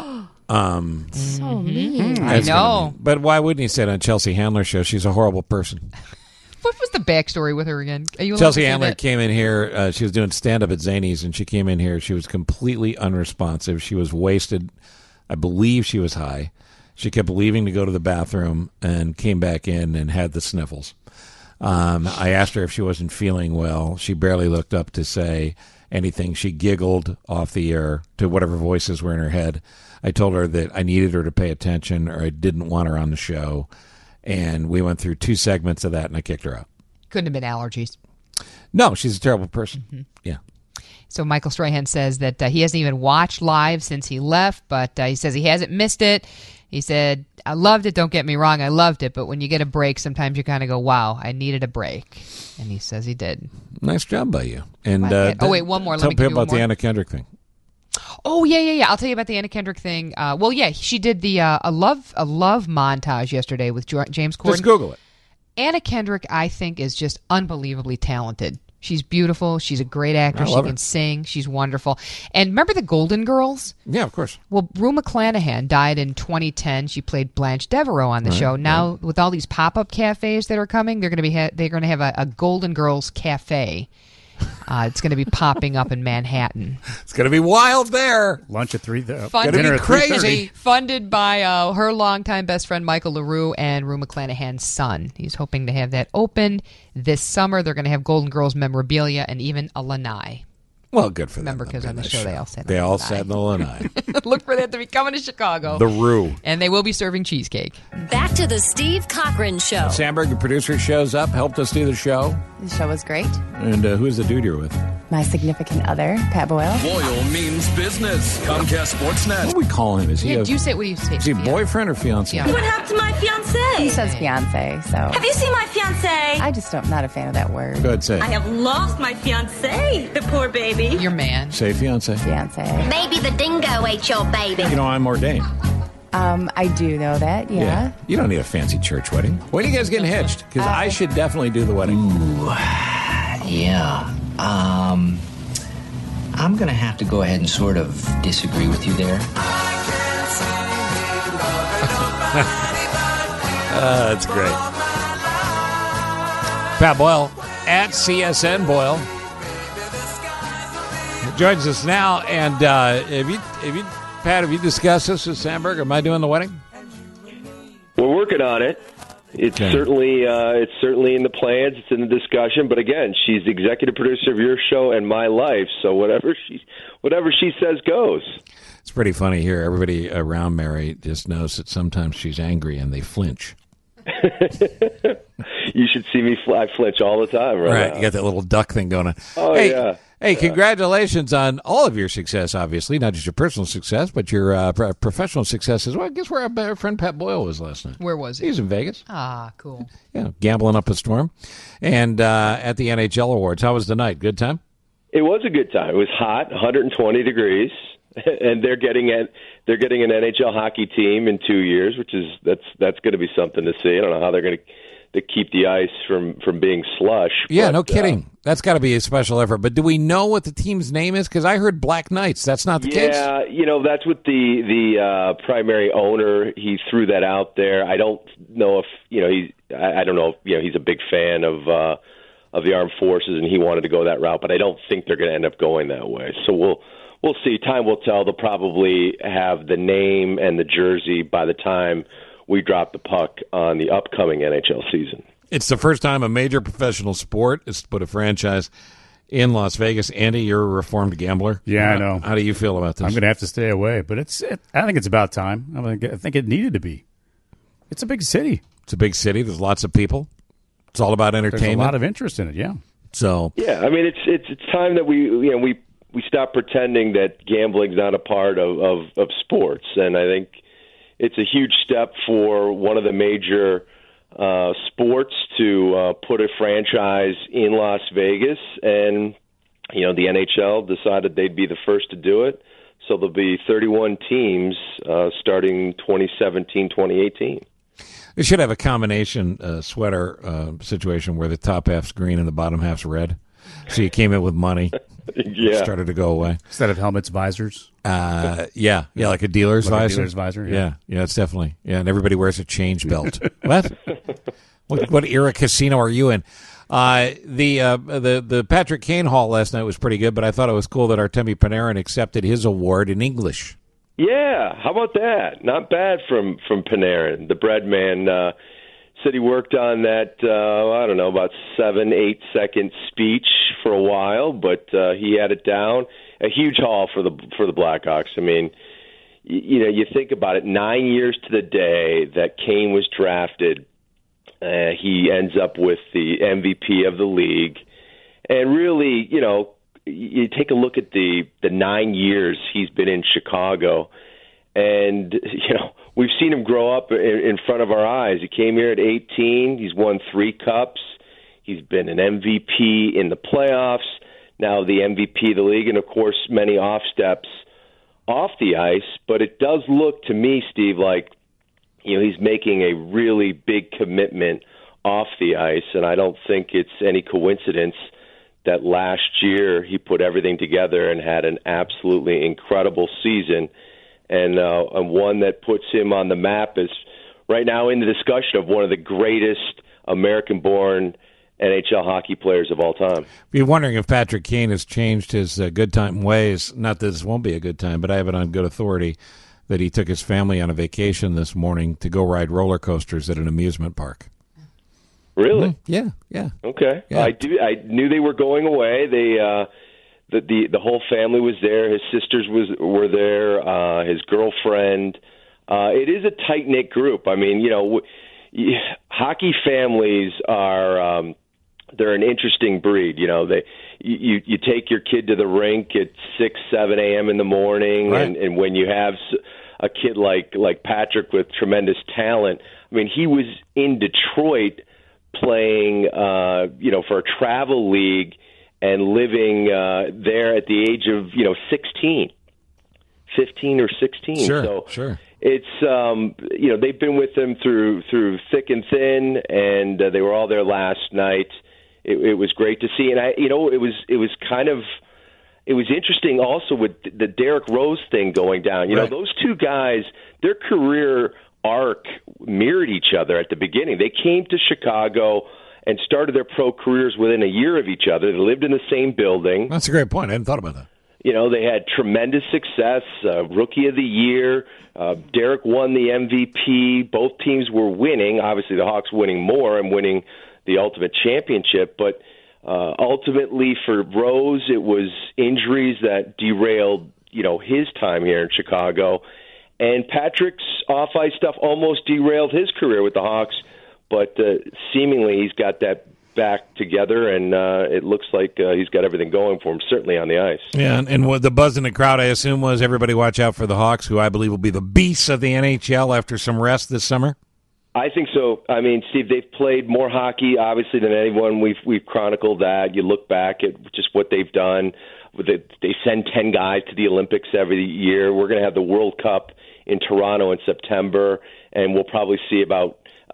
Um, So mean. I that's gonna know. be- but why wouldn't he say it on Chelsea Handler's show? She's a horrible person. What was the backstory with her again? Are you allowed Chelsea to say Handler that? came in here. Uh, she was doing stand-up at Zany's, and she came in here. She was completely unresponsive. She was wasted. I believe she was high. She kept leaving to go to the bathroom and came back in and had the sniffles. Um, I asked her if she wasn't feeling well. She barely looked up to say anything. She giggled off the air to whatever voices were in her head. I told her that I needed her to pay attention or I didn't want her on the show. And we went through two segments of that, and I kicked her out. Couldn't have been allergies. No, she's a terrible person. Mm-hmm. Yeah. So Michael Strahan says that uh, he hasn't even watched live since he left, but uh, he says he hasn't missed it. He said, I loved it, don't get me wrong, I loved it, but when you get a break, sometimes you kind of go, wow, I needed a break. And he says he did. Nice job by you. And My uh, bad. Oh, wait, one more. Let Tell me give people you about one the more. Anna Kendrick thing. Oh, yeah, yeah, yeah. I'll tell you about the Anna Kendrick thing. Uh, well, yeah, she did the uh, a love a love montage yesterday with Jo- James Corden. Just Google it. Anna Kendrick, I think, is just unbelievably talented. She's beautiful. She's a great actress. I She love can her. sing. She's wonderful. And remember the Golden Girls? Yeah, of course. Well, Rue McClanahan died in twenty ten. She played Blanche Devereaux on the Right, show. Now, with all these pop-up cafes that are coming, they're going to be ha- they're going to have a, a Golden Girls cafe. Uh, it's going to be popping up in Manhattan. It's going to be wild there. Lunch at three. Uh, Fun- dinner be at three crazy. thirty. Funded by uh, her longtime best friend Michael LaRue and Rue McClanahan's son. He's hoping to have that open this summer. They're going to have Golden Girls memorabilia and even a lanai. Well, good for them. Remember, because on the Nice show they all said They a all lanai. sat in the lanai. Look for that to be coming to Chicago. The Rue. And they will be serving cheesecake. Back to the Steve Cochran Show. Sandberg, the producer, shows up, helped us do the show. The show was great. And uh, who's the dude you're with? My significant other, Pat Boyle. Boyle means business. Comcast Sportsnet. What do we call him? Is he Yeah, a, do you say what do you say? is he boyfriend or fiance? Yeah. What happened to my fiance? He says fiance, so. Have you seen my fiance? I just don't, not a fan of that word. Go ahead, say. I have lost my fiance, the poor baby. Your man. Say fiance. Fiance. Maybe the dingo ate your baby. You know, I'm ordained. Um, I do know that, yeah. You don't need a fancy church wedding. When are you guys getting hitched? Because I should definitely do the wedding. Yeah. Um, I'm going to have to go ahead and sort of disagree with you there. Uh, that's great. Pat Boyle at C S N Boyle joins us now. And uh, have you, have you, Pat, have you discussed this with Sandberg? Am I doing the wedding? We're working on it. It's Okay. certainly uh, it's certainly in the plans. It's in the discussion. But again, she's the executive producer of your show and my life. So whatever she whatever she says goes. It's pretty funny here. Everybody around Mary just knows that sometimes she's angry and they flinch. You should see me fly, flinch all the time, right? Right, now. you got that little duck thing going on. Oh, hey, yeah. Hey, congratulations on all of your success, obviously, not just your personal success, but your uh, pro- professional success as well. I guess where our our friend Pat Boyle was last night. Where was he? He was in Vegas. Ah, cool. Yeah, gambling up a storm. And uh, at the N H L Awards, how was the night? Good time? It was a good time. It was hot, one hundred twenty degrees, and they're getting at they're getting an N H L hockey team in two years, which is that's that's going to be something to see. I don't know how they're going to that keep the ice from, from being slush. Yeah, but, no kidding. Uh, That's got to be a special effort. But do we know what the team's name is? Because I heard Black Knights. That's not the yeah, case. Yeah, you know, that's what the the uh, primary owner, he threw that out there. I don't know if, you know, he, I, I don't know if, you know, he's a big fan of uh, of the armed forces and he wanted to go that route, but I don't think they're going to end up going that way. So we'll we'll see. Time will tell. They'll probably have the name and the jersey by the time we drop the puck on the upcoming N H L season. It's the first time a major professional sport is to put a franchise in Las Vegas. Andy, you're a reformed gambler. Yeah, how, I know. How do you feel about this? I'm going to have to stay away, but it's. It, I think it's about time. I, mean, I think it needed to be. It's a big city. It's a big city. There's lots of people. It's all about entertainment. There's a lot of interest in it. Yeah. So. Yeah, I mean, it's it's it's time that we you know we we stop pretending that gambling's not a part of of, of sports, and I think it's a huge step for one of the major uh, sports to uh, put a franchise in Las Vegas. And, you know, the N H L decided they'd be the first to do it. So there'll be thirty-one teams uh, starting twenty seventeen, twenty eighteen. They should have a combination uh, sweater uh, situation where the top half's green and the bottom half's red. So you came in with money. Yeah. Started to go away. Instead of helmets, visors. Uh, yeah, yeah, like a dealer's like visor. A dealer's visor. Yeah. yeah, yeah, it's definitely. Yeah, and everybody wears a change belt. What? what? What era casino are you in? Uh, the uh, the the Patrick Kane Hall last night was pretty good, but I thought it was cool that Artemi Panarin accepted his award in English. Yeah, how about that? Not bad from from Panarin, the bread man. Uh, said he worked on that, uh, I don't know, about seven, eight second speech for a while, but uh, he had it down. A huge haul for the for the Blackhawks. I mean, you, you know, you think about it. Nine years to the day that Kane was drafted, uh, he ends up with the M V P of the league, and really, you know, you take a look at the the nine years he's been in Chicago. And, you know, we've seen him grow up in, in front of our eyes. He came here at eighteen. He's won three cups. He's been an M V P in the playoffs, now the M V P of the league, and, of course, many off steps off the ice. But it does look to me, Steve, like, you know, he's making a really big commitment off the ice, and I don't think it's any coincidence that last year he put everything together and had an absolutely incredible season. And, uh, and one that puts him on the map is right now in the discussion of one of the greatest American-born N H L hockey players of all time. You're wondering if Patrick Kane has changed his uh, good time ways. Not that this won't be a good time, but I have it on good authority that he took his family on a vacation this morning to go ride roller coasters at an amusement park. Really? Mm-hmm. Yeah, yeah. Okay. Yeah. I do. I knew they were going away. They. Uh, The, the the whole family was there. His sisters was were there. Uh, his girlfriend. Uh, it is a tight knit group. I mean, you know, w- hockey families are um, they're an interesting breed. You know, they you you take your kid to the rink at six seven a.m. in the morning, right. and, and when you have a kid like like Patrick with tremendous talent, I mean, he was in Detroit playing, uh, you know, for a travel league. And living uh, there at the age of, you know, sixteen, fifteen or sixteen. Sure, so sure. It's, um, you know, they've been with him through through thick and thin, and uh, they were all there last night. It, it was great to see. And, I, you know, it was it was kind of, it was interesting also with the Derrick Rose thing going down. You right. know, those two guys, their career arc mirrored each other at the beginning. They came to Chicago and started their pro careers within a year of each other. They lived in the same building. That's a great point. I hadn't thought about that. You know, they had tremendous success. Uh, Rookie of the Year. Uh, Derek won the M V P. Both teams were winning. Obviously, the Hawks winning more and winning the ultimate championship. But uh, ultimately, for Rose, it was injuries that derailed, you know, his time here in Chicago. And Patrick's off-ice stuff almost derailed his career with the Hawks. But uh, seemingly he's got that back together, and uh, it looks like uh, he's got everything going for him, certainly on the ice. Yeah, and, and what the buzz in the crowd, I assume, was everybody watch out for the Hawks, who I believe will be the beasts of the N H L after some rest this summer? I think so. I mean, Steve, they've played more hockey, obviously, than anyone. We've we've chronicled that. You look back at just what they've done. They send ten guys to the Olympics every year. We're going to have the World Cup in Toronto in September, and we'll probably see about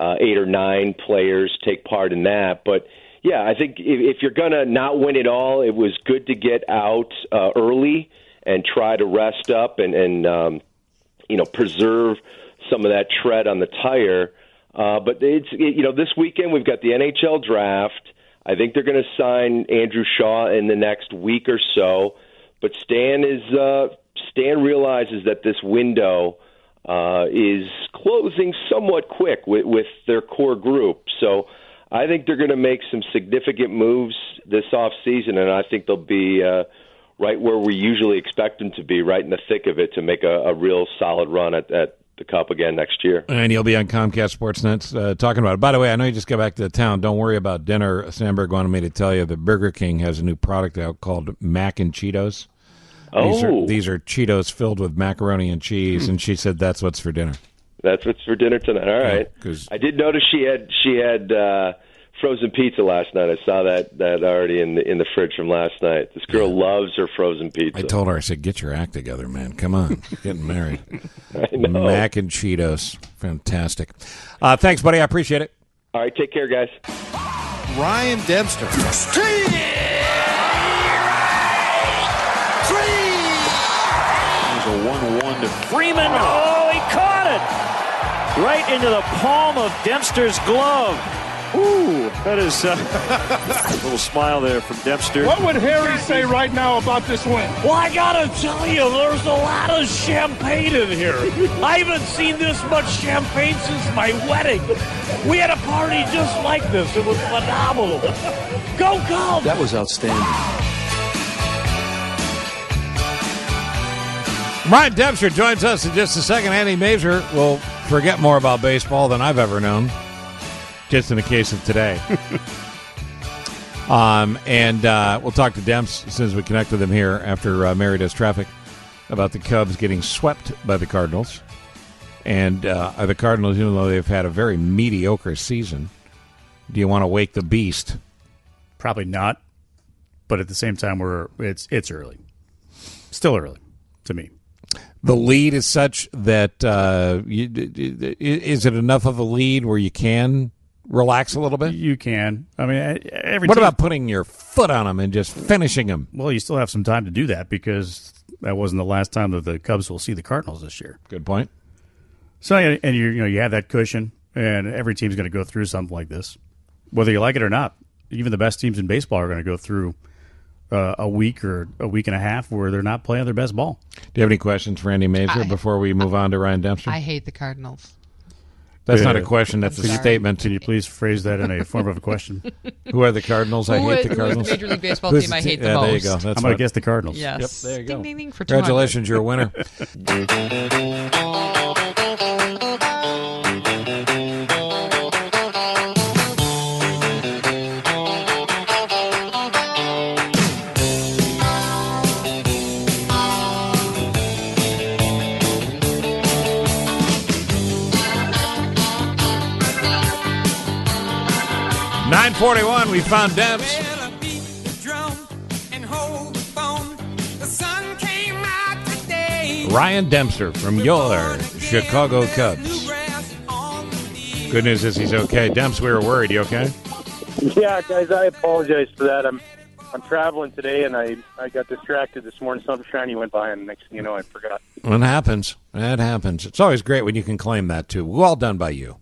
uh, eight or nine players take part in that. But, yeah, I think if, if you're going to not win it all, it was good to get out uh, early and try to rest up and, and um, you know, preserve some of that tread on the tire. Uh, but it's it, you know, this weekend we've got the N H L draft. I think they're going to sign Andrew Shaw in the next week or so. But Stan is uh, Stan realizes that this window uh, is closing somewhat quick with, with their core group. So I think they're going to make some significant moves this offseason, and I think they'll be uh, right where we usually expect them to be, right in the thick of it, to make a, a real solid run at, at the Cup again next year. And you'll be on Comcast Sportsnet uh, talking about it. By the way, I know you just got back to the town. Don't worry about dinner. Sandberg wanted me to tell you that Burger King has a new product out called Mac and Cheetos. Oh. These are, these are Cheetos filled with macaroni and cheese, and she said that's what's for dinner. That's what's for dinner tonight. All right. Yeah, I did notice she had she had uh, frozen pizza last night. I saw that, that already in the in the fridge from last night. This girl yeah. loves her frozen pizza. I told her, I said, get your act together, man. Come on. Getting married. I know. Mac and Cheetos. Fantastic. Uh, thanks, buddy. I appreciate it. All right. Take care, guys. Ryan Dempster. A one one to Freeman. Oh, he caught it right into the palm of Dempster's glove. Ooh, that is uh, a little smile there from Dempster. What would Harry say right now about this win? Well, I gotta tell you, there's a lot of champagne in here. I haven't seen this much champagne since my wedding. We had a party just like this. It was phenomenal. Go Cubs! That was outstanding. Ryan Dempster joins us in just a second. Andy Mazur will forget more about baseball than I've ever known, just in the case of today. um, and uh, we'll talk to Demps as soon as we connect with him here after uh, Mary does traffic about the Cubs getting swept by the Cardinals. And uh, the Cardinals, even though they've had a very mediocre season, do you want to wake the beast? Probably not. But at the same time, we're it's it's early. Still early to me. The lead is such that uh, you, is it enough of a lead where you can relax a little bit? You can. I mean, every. What team, about putting your foot on them and just finishing them? Well, you still have some time to do that because that wasn't the last time that the Cubs will see the Cardinals this year. Good point. So, and you you know you have that cushion, and every team's going to go through something like this, whether you like it or not. Even the best teams in baseball are going to go through Uh, a week or a week and a half where they're not playing their best ball. Do you have any questions for Andy Mazur before we move on to Ryan Dempster? I hate the Cardinals. That's uh, not a question. That's a statement. Can you please phrase that in a form of a question? Who are the Cardinals? I who hate is, the Cardinals. Who is the Major League Baseball Who's team I the hate te- the yeah, most? There you go. That's I'm going to guess the Cardinals. Yes. Yep, there you go. Ding, ding, ding for Congratulations, you're a winner. nine forty-one, we found Demps. Ryan Dempster from your Chicago Cubs. Good news is he's okay. Demps, we were worried. You okay? Yeah, guys, I apologize for that. I'm I'm traveling today, and I, I got distracted this morning. Something shiny went by, and next thing you know, I forgot. It happens. It happens. It's always great when you can claim that, too. Well done by you.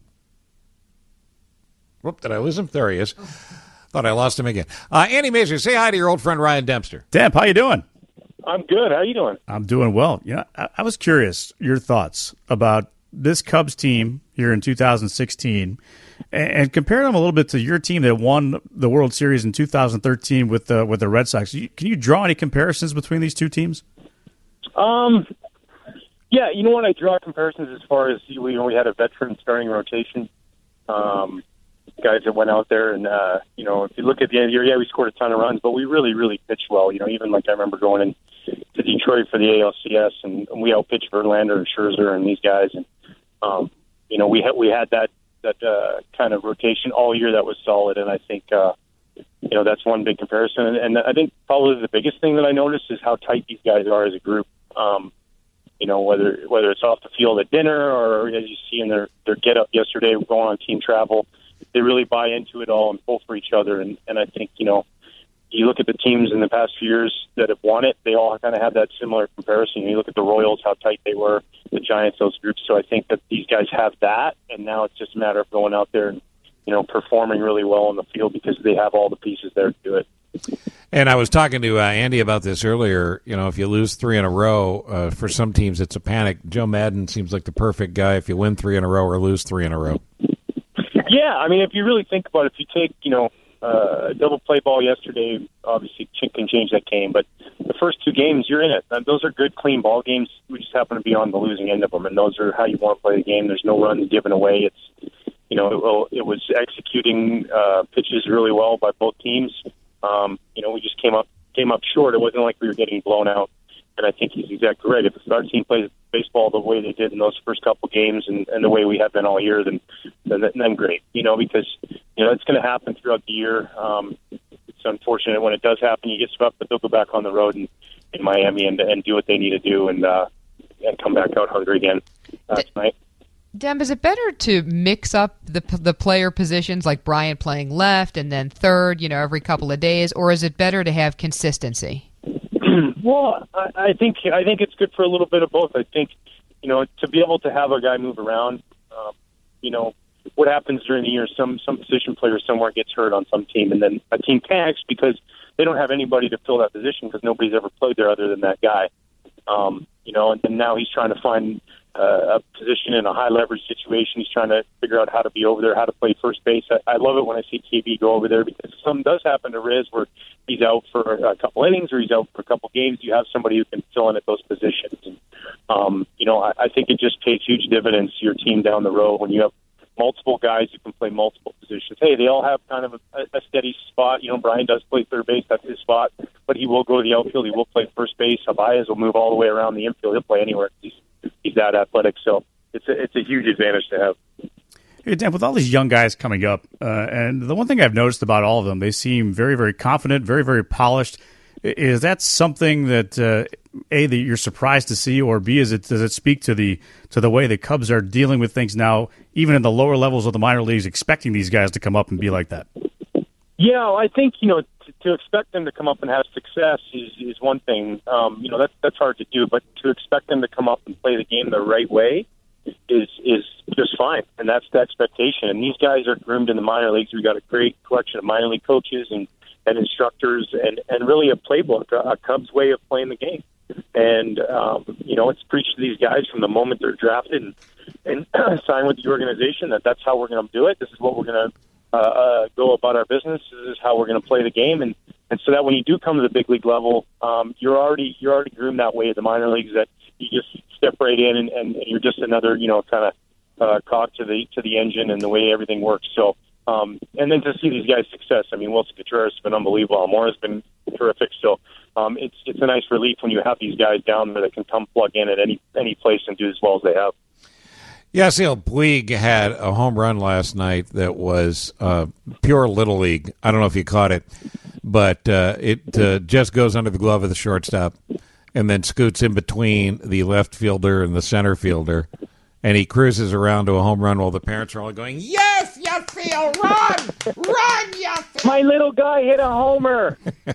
Whoop, did I lose him? There he is. Thought I lost him again. Uh, Andy Mazur, say hi to your old friend Ryan Dempster. Demp, how you doing? I'm good. How you doing? I'm doing well. You know, I, I was curious your thoughts about this Cubs team here in two thousand sixteen, and, and compare them a little bit to your team that won the World Series in two thousand thirteen with the with the Red Sox. Can you draw any comparisons between these two teams? Um, yeah, you know what? I draw comparisons as far as you know, we had a veteran starting rotation. Um, guys that went out there and, uh, you know, if you look at the end of the year, yeah, we scored a ton of runs, but we really, really pitched well. You know, even like I remember going in to Detroit for the A L C S, and, and we outpitched Verlander and Scherzer and these guys. And, um, you know, we had, we had that, that uh, kind of rotation all year that was solid. And I think, uh, you know, that's one big comparison. And, and I think probably the biggest thing that I noticed is how tight these guys are as a group. Um, You know, whether whether it's off the field at dinner or as you see in their, their get-up yesterday going on team travel, they really buy into it all and pull for each other. And, and I think, you know, you look at the teams in the past few years that have won it, they all kind of have that similar comparison. You look at the Royals, how tight they were, the Giants, those groups. So I think that these guys have that, and now it's just a matter of going out there and, you know, performing really well on the field because they have all the pieces there to do it. And I was talking to uh, Andy about this earlier. You know, if you lose three in a row, uh, for some teams it's a panic. Joe Madden seems like the perfect guy if you win three in a row or lose three in a row. Yeah, I mean, if you really think about it, if you take, you know, uh, double play ball yesterday, obviously can change that game, but the first two games, you're in it. And those are good, clean ball games. We just happen to be on the losing end of them, and those are how you want to play the game. There's no runs given away. It's, you know, it, it was executing uh, pitches really well by both teams. Um, you know, we just came up came up short. It wasn't like we were getting blown out. And I think he's exactly right. If our team plays baseball the way they did in those first couple games and, and the way we have been all year, then then, then great. You know, because you know it's going to happen throughout the year. Um, it's unfortunate when it does happen. You get swept, but they'll go back on the road in, in Miami and and do what they need to do and uh, and come back out hungry again uh, tonight. Dem, is it better to mix up the the player positions, like Brian playing left and then third, you know, every couple of days, or is it better to have consistency? Well, I, I think I think it's good for a little bit of both. I think, you know, to be able to have a guy move around, um, you know, what happens during the year, some some position player somewhere gets hurt on some team, and then a team panics because they don't have anybody to fill that position because nobody's ever played there other than that guy. Um, you know, and then now he's trying to find uh, a position in a high leverage situation. He's trying to figure out how to be over there, how to play first base. I, I love it when I see K B go over there because something does happen to Riz where he's out for a couple innings or he's out for a couple games. You have somebody who can fill in at those positions. And, um, you know, I, I think it just pays huge dividends to your team down the road when you have multiple guys who can play multiple positions. Hey, they all have kind of a, a steady spot. You know, Brian does play third base. That's his spot. But he will go to the outfield. He will play first base. Abaez will move all the way around the infield. He'll play anywhere. He's, he's that athletic. So it's a, it's a huge advantage to have. Hey, Dan, with all these young guys coming up, uh, and the one thing I've noticed about all of them, they seem very, very confident, very, very polished. Is that something that uh, A, that you're surprised to see, or B, is it does it speak to the to the way the Cubs are dealing with things now, even in the lower levels of the minor leagues, expecting these guys to come up and be like that? Yeah, I think, you know, to, to expect them to come up and have success is, is one thing. Um, you know, that's that's hard to do, but to expect them to come up and play the game the right way is is just fine, and that's the expectation. And these guys are groomed in the minor leagues. We've got a great collection of minor league coaches and and instructors, and, and really a playbook, a, a Cubs way of playing the game. And, um, you know, it's preached to these guys from the moment they're drafted and, and sign with the organization that that's how we're going to do it. This is what we're going to uh, uh, go about our business. This is how we're going to play the game. And, and so that when you do come to the big league level, um, you're already you're already groomed that way at the minor leagues, that you just step right in and, and, and you're just another, you know, kind of uh, cog to the to the engine and the way everything works. So, Um, and then to see these guys' success. I mean, Wilson Contreras has been unbelievable. Almora has been terrific. So um, it's it's a nice relief when you have these guys down there that can come plug in at any any place and do as well as they have. Yasiel Puig had a home run last night that was uh, pure Little League. I don't know if you caught it, but uh, it uh, just goes under the glove of the shortstop and then scoots in between the left fielder and the center fielder. And he cruises around to a home run while the parents are all going, yes, Yasiel, run! Run, Yasiel! My little guy hit a homer.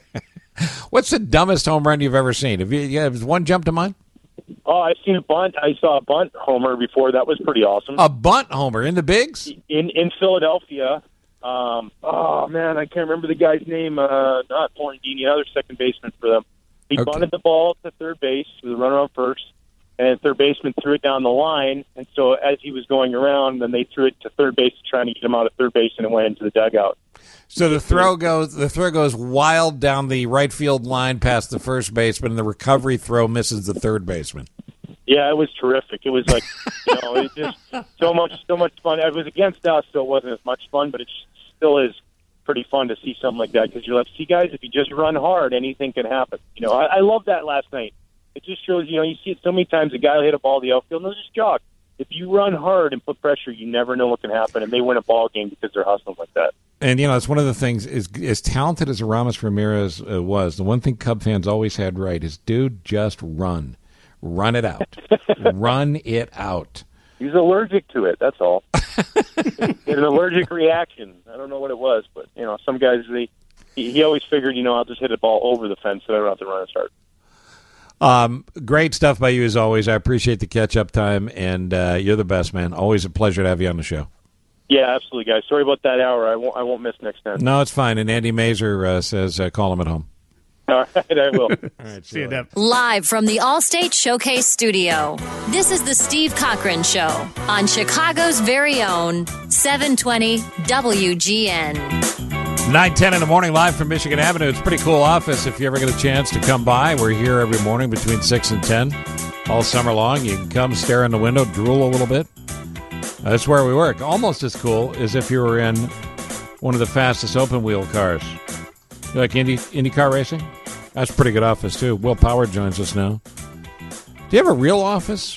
What's the dumbest home run you've ever seen? Have you, yeah, has one jump to mind? Oh, I've seen a bunt. I saw a bunt homer before. That was pretty awesome. A bunt homer in the bigs? In in Philadelphia. Um, oh, man, I can't remember the guy's name. Uh, not Florentini, another second baseman for them. He okay. bunted the ball to third base with a runner on first. And third baseman threw it down the line, and so as he was going around, then they threw it to third base, trying to get him out of third base, and it went into the dugout. So the throw goes, the throw goes wild down the right field line past the first baseman, and the recovery throw misses the third baseman. Yeah, it was terrific. It was like, you know, it just so much, so much fun. It was against us, so it wasn't as much fun, but it still is pretty fun to see something like that because you're like, see, guys, if you just run hard, anything can happen. You know, I, I love that last night. It just shows, you know, you see it so many times, a guy will hit a ball to the outfield, and they'll just jog. If you run hard and put pressure, you never know what can happen, and they win a ball game because they're hustling like that. And, you know, it's one of the things, is, as talented as Aramis Ramirez uh, was, the one thing Cub fans always had right is, dude, just run. Run it out. Run it out. He's allergic to it. That's all. He had an allergic reaction. I don't know what it was, but you know, some guys they he, he always figured, you know, I'll just hit a ball over the fence so I don't have to run as hard. Um, great stuff by you as always. I appreciate the catch-up time, and uh, you're the best, man. Always a pleasure to have you on the show. Yeah, absolutely, guys. Sorry about that hour. I won't. I won't miss next time. No, it's fine. And Andy Mazer uh, says, uh, call him at home. All right, I will. All right, see you, Deb. Live from the Allstate Showcase Studio, this is the Steve Cochran Show on Chicago's very own seven twenty W G N. nine ten in the morning, live from Michigan Avenue. It's a pretty cool office if you ever get a chance to come by. We're here every morning between six and ten, all summer long. You can come stare in the window, drool a little bit. That's where we work. Almost as cool as if you were in one of the fastest open-wheel cars. You like Indy IndyCar racing? That's a pretty good office, too. Will Power joins us now. Do you have a real office?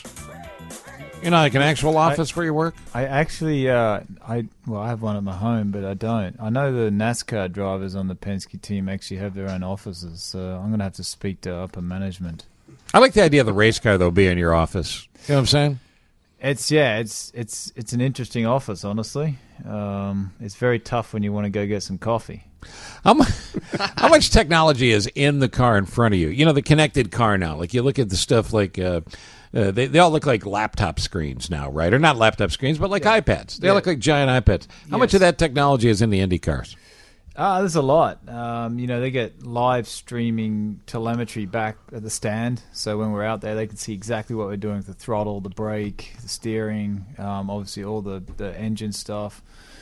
You know, like an actual office I, where you work? I actually, uh, I well, I have one at my home, but I don't. I know the NASCAR drivers on the Penske team actually have their own offices, so I'm going to have to speak to upper management. I like the idea of the race car, though, being in your office. You know what I'm saying? It's yeah, it's it's it's an interesting office, honestly. Um, it's very tough when you want to go get some coffee. How much, how much technology is in the car in front of you? You know, the connected car now. Like you look at the stuff like uh, uh, they they all look like laptop screens now, right? Or not laptop screens, but like yeah. iPads. They yeah. all look like giant iPads. How yes. much of that technology is in the Indy cars? Ah, uh, there's a lot. Um, you know, they get live streaming telemetry back at the stand, so when we're out there, they can see exactly what we're doing with the throttle, the brake, the steering, um, obviously all the, the engine stuff.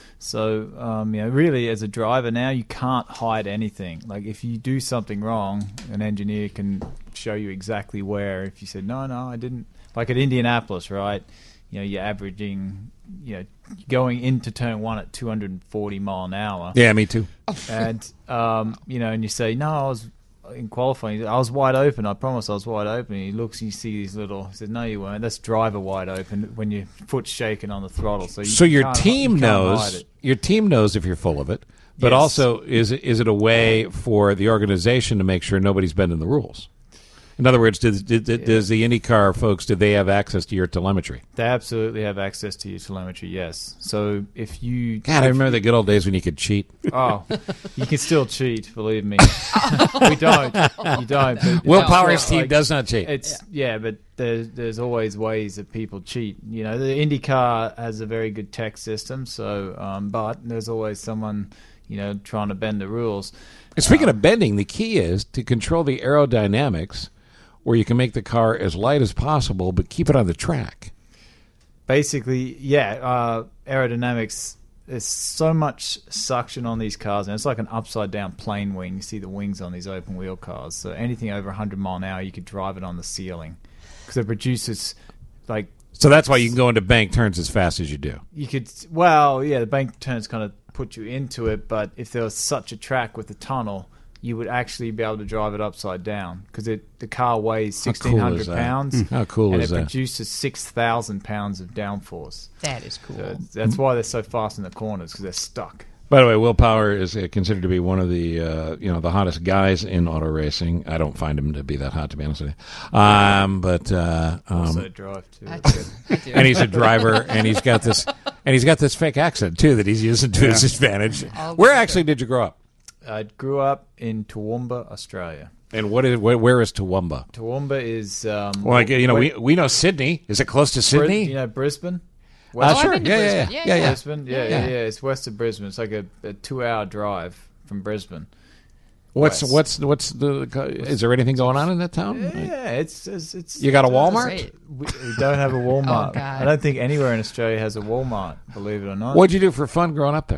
So, um, you know, really, as a driver now, you can't hide anything. Like, if you do something wrong, an engineer can show you exactly where. If you said, no, no, I didn't. Like at Indianapolis, right? You know, you're averaging, you know, going into turn one at two hundred forty mile an hour. Yeah, me too. And, um, you know, and you say, no, I was in qualifying, I was wide open. I promise I was wide open. And he looks and you see these little, he said, no, you weren't. That's driver wide open when your foot's shaking on the throttle. So, you so your team you knows, your team knows if you're full of it, but yes. also is, is it a way for the organization to make sure nobody's bending the rules? In other words, does, does, yeah. does the IndyCar folks, do they have access to your telemetry? They absolutely have access to your telemetry, yes. So if you... God, I remember the good old days when you could cheat. Oh, you can still cheat, believe me. We don't. You don't. But Will Power's team like, does not cheat. It's Yeah, yeah but there's, there's always ways that people cheat. You know, the IndyCar has a very good tech system, so um, but there's always someone, you know, trying to bend the rules. And speaking um, of bending, the key is to control the aerodynamics where you can make the car as light as possible, but keep it on the track. Basically, yeah, uh, aerodynamics, there's so much suction on these cars, and it's like an upside-down plane wing. You see the wings on these open-wheel cars. So anything over one hundred mile an hour, you could drive it on the ceiling. Because it produces, like... So that's why you can go into bank turns as fast as you do. You could... Well, yeah, the bank turns kind of put you into it, but if there was such a track with a tunnel... you would actually be able to drive it upside down because it the car weighs sixteen hundred cool pounds. How cool and is it that? produces six thousand pounds of downforce. That is cool. So that's why they're so fast in the corners because they're stuck. By the way, Will Power is uh, considered to be one of the uh, you know the hottest guys in auto racing. I don't find him to be that hot, to be honest with you. Um, but uh, um, also drive too. I do. I do. And he's a driver, and he's got this and he's got this fake accent too that he's using to yeah. his advantage. Where actually did you grow up? I grew up in Toowoomba, Australia. And what is where, where is Toowoomba? Toowoomba is um, well, like you know, we we know Sydney. Is it close to Sydney? Bris- you know Brisbane. West- uh, sure. Oh, Yeah, yeah, yeah, yeah, yeah, yeah. Brisbane. Yeah, yeah, yeah, yeah. It's west of Brisbane. It's like a, a two-hour drive from Brisbane. What's west. what's what's the? Is there anything going on in that town? Yeah, it's it's. it's you got a it's, Walmart? We, we don't have a Walmart. Oh, God. I don't think anywhere in Australia has a Walmart. Believe it or not. What'd you do for fun growing up there?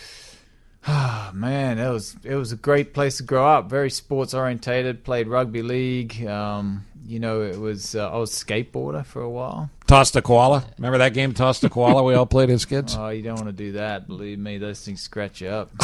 Ah, oh, man, it was it was a great place to grow up. Very sports orientated. Played rugby league. Um, you know, it was uh, I was a skateboarder for a while. Toss the koala. Remember that game, Toss the Koala? We all played as kids. Oh, you don't want to do that. Believe me, those things scratch you up.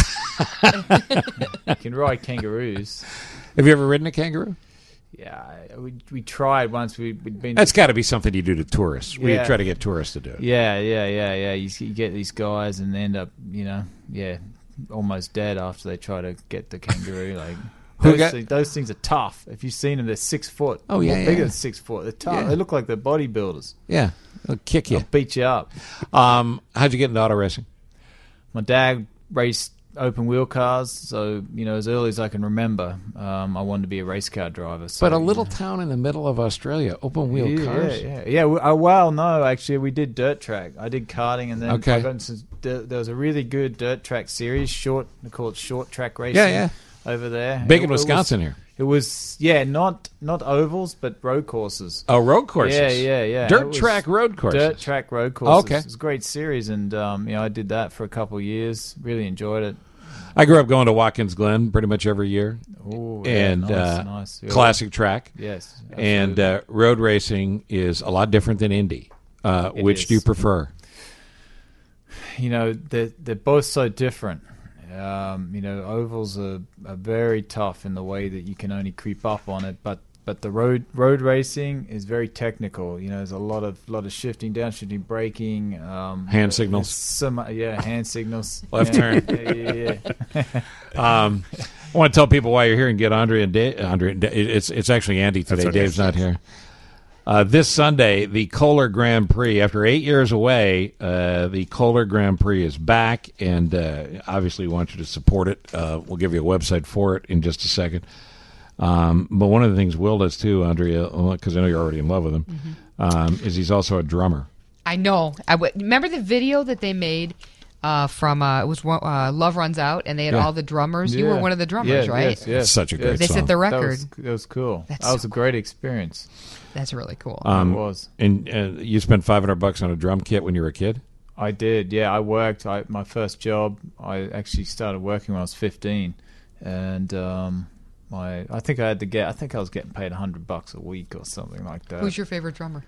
You can ride kangaroos. Have you ever ridden a kangaroo? Yeah, we we tried once. We, we'd been. That's got to be something you do to tourists. We Yeah. try to get tourists to do it. Yeah, yeah, yeah, yeah. You, you get these guys and they end up, you know, yeah, almost dead after they try to get the kangaroo. Like, Who those, got- things, those things are tough. If you've seen them, they're six foot. Oh, yeah, Well, bigger yeah. than six foot. They're tough. Yeah. They look like they're bodybuilders. Yeah, they'll kick you. They'll beat you up. Um, how'd you get into auto racing? My dad raced open wheel cars, so you know, as early as I can remember, um, I wanted to be a race car driver. So, But a little town in the middle of Australia, open wheel yeah, cars. Yeah, yeah, yeah. we- uh, well, no, actually, we did dirt track. I did karting, and then Okay. I got into, there, there was a really good dirt track series, short. They call it short track racing. Yeah, yeah. Over there, Big It- in it was- Wisconsin here. It was yeah, not not ovals, but road courses. Oh, road courses. Yeah, yeah, yeah. Dirt It was track road courses. Dirt track road courses. Okay. It was a great series, and um, you know, I did that for a couple of years. Really enjoyed it. I grew up going to Watkins Glen pretty much every year. Ooh, yeah, and nice, uh, nice. Yeah. classic track. Yes, And uh, road racing is a lot different than Indy. Uh, It which is. do you prefer? You know, they're they're both so different. Um, you know, ovals are, are very tough in the way that you can only creep up on it, but but the road road racing is very technical. You know, there's a lot of lot of shifting, downshifting, braking, um, Hand signals. Some yeah, hand signals. Left yeah. turn. Yeah, yeah, yeah. um, I want to tell people why you're here and get Andre and Dave. Andre, and Da- it's it's actually Andy today. That's okay. Dave's not here. Uh, this Sunday, the Kohler Grand Prix. After eight years away, uh, the Kohler Grand Prix is back, and uh, obviously we want you to support it. Uh, we'll give you a website for it in just a second. Um, but one of the things Will does too, Andrea, because I know you're already in love with him, Mm-hmm. um, is he's also a drummer. I know. I w- remember the video that they made uh, from uh, it was uh, Love Runs Out, and they had Yeah. all the drummers. You Yeah. were one of the drummers, Yes, right? Yes, yes. It's such a yes. great They song. set the That record. was, that was cool. That's that was so a great experience. That's really cool. Um, It was. And uh, you spent five hundred bucks on a drum kit when you were a kid? I did, yeah. I worked. I, my first job, I actually started working when I was fifteen, and um, my I think I had to get. I think I was getting paid a hundred bucks a week or something like that. Who's your favorite drummer?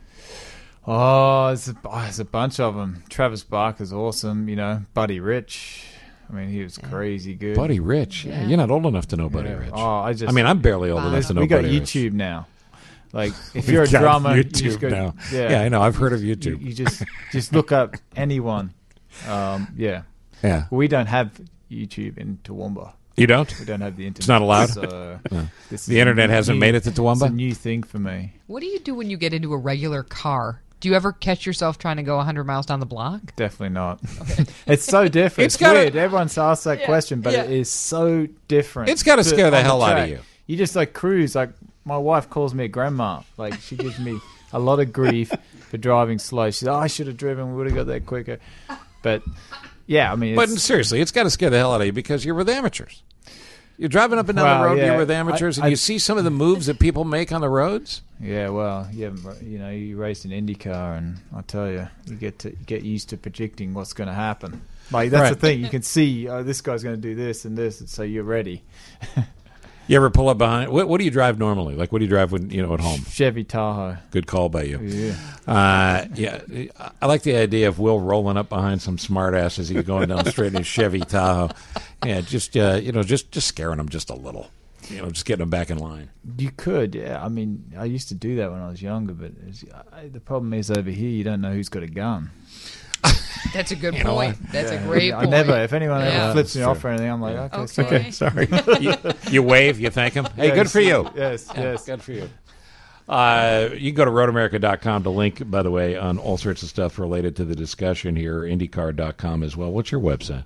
Oh, there's a, oh, there's a bunch of them. Travis Barker's awesome. You know, Buddy Rich. I mean, he was crazy good. Buddy Rich. Yeah, you're not old enough to know Buddy Yeah. Rich. Oh, I just. I mean, I'm barely old Wow. enough to know we got Buddy Rich. YouTube now. Like, if We've you're a got drummer, you YouTube just go, now. Yeah. Yeah, I know. I've heard of You, YouTube. you just just look up anyone. Um, yeah. Yeah. We don't have YouTube in Toowoomba. You don't? We don't have the internet. It's not allowed? So No. this The is internet new- hasn't made it to Toowoomba? It's a new thing for me. What do you do when you get into a regular car? Do you ever catch yourself trying to go one hundred miles down the block? Definitely not. It's so different. It's It's, gotta- weird. Everyone's asked that Yeah, question, but yeah. it is so different. It's gotta to- scare the on hell out of track. you. You just like cruise. Like, my wife calls me a grandma. Like, she gives me a lot of grief for driving slow. She says, "Oh, I should have driven. We would have got there quicker." But yeah, I mean, But it's, seriously, it's got to scare the hell out of you because you're with amateurs. You're driving up and down Well, the road, yeah, you're with I- amateurs, and I- you see some of the moves that people make on the roads. yeah. Well, yeah, you know, you race an IndyCar, and I tell you, you get to get used to predicting what's going to happen. Like, that's Right. the thing. You can see, oh, this guy's going to do this and this, and so you're ready. You ever pull up behind? What, what do you drive normally? Like, what do you drive when you know at home? Chevy Tahoe. Good call by you. Yeah. Uh, yeah, I like the idea of Will rolling up behind some smartass as he's going down straight in his Chevy Tahoe. Yeah, just uh, you know, just just scaring him just a little. You know, just getting him back in line. You could, yeah. I mean, I used to do that when I was younger, but it's, I, the problem is over here, you don't know who's got a gun. That's a good You know point. what? That's Yeah, a great I point. never, if anyone Yeah. ever flips me That's off true. or anything, I'm like, okay, Okay. sorry. Sorry. you, you wave, you thank him. Hey, Yes, good for you. Yes, Yeah, yes. good for you. Uh, you can go to road america dot com to link, by the way, on all sorts of stuff related to the discussion here. IndyCar dot com as well. What's your website?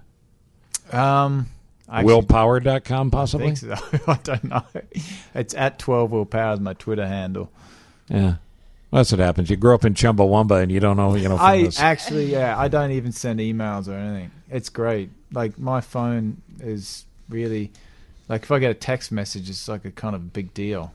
Um, actually, Willpower dot com, I possibly? think so. I don't know. It's at twelve Willpower is my Twitter handle. Yeah. Well, that's what happens. You grow up in Chumbawamba and you don't know, you know, from I this. actually, yeah, I don't even send emails or anything. It's great. Like, my phone is really, like, if I get a text message, it's like a kind of big deal.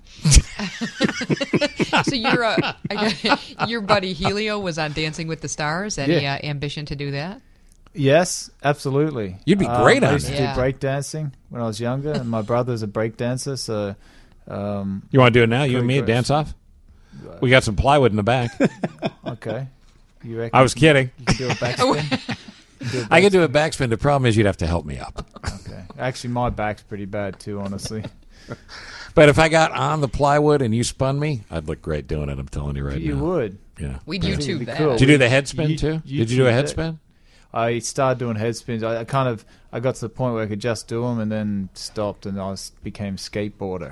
So your uh, your buddy Helio was on Dancing with the Stars. Any Yeah. uh, ambition to do that? Yes, absolutely. You'd be Um, great on I used it. to Yeah. do break dancing when I was younger, and my brother's a break dancer, so... Um, You want to do it now? You and me, Pretty a dance gross. off? We got some plywood in the back. okay. You reckon I was kidding. You can do a backspin? You can do a I could do a backspin. The problem is you'd have to help me up. Okay. Actually, my back's pretty bad, too, honestly. But if I got on the plywood and you spun me, I'd look great doing it. I'm telling you right You now. would. Yeah. We'd I think it'd YouTube be that. cool. Did you do the head spin You- too? you Did you do a YouTube head that. spin? I started doing head spins. I, I kind of I got to the point where I could just do them, and then stopped, and I was, became skateboarder.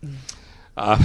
Uh,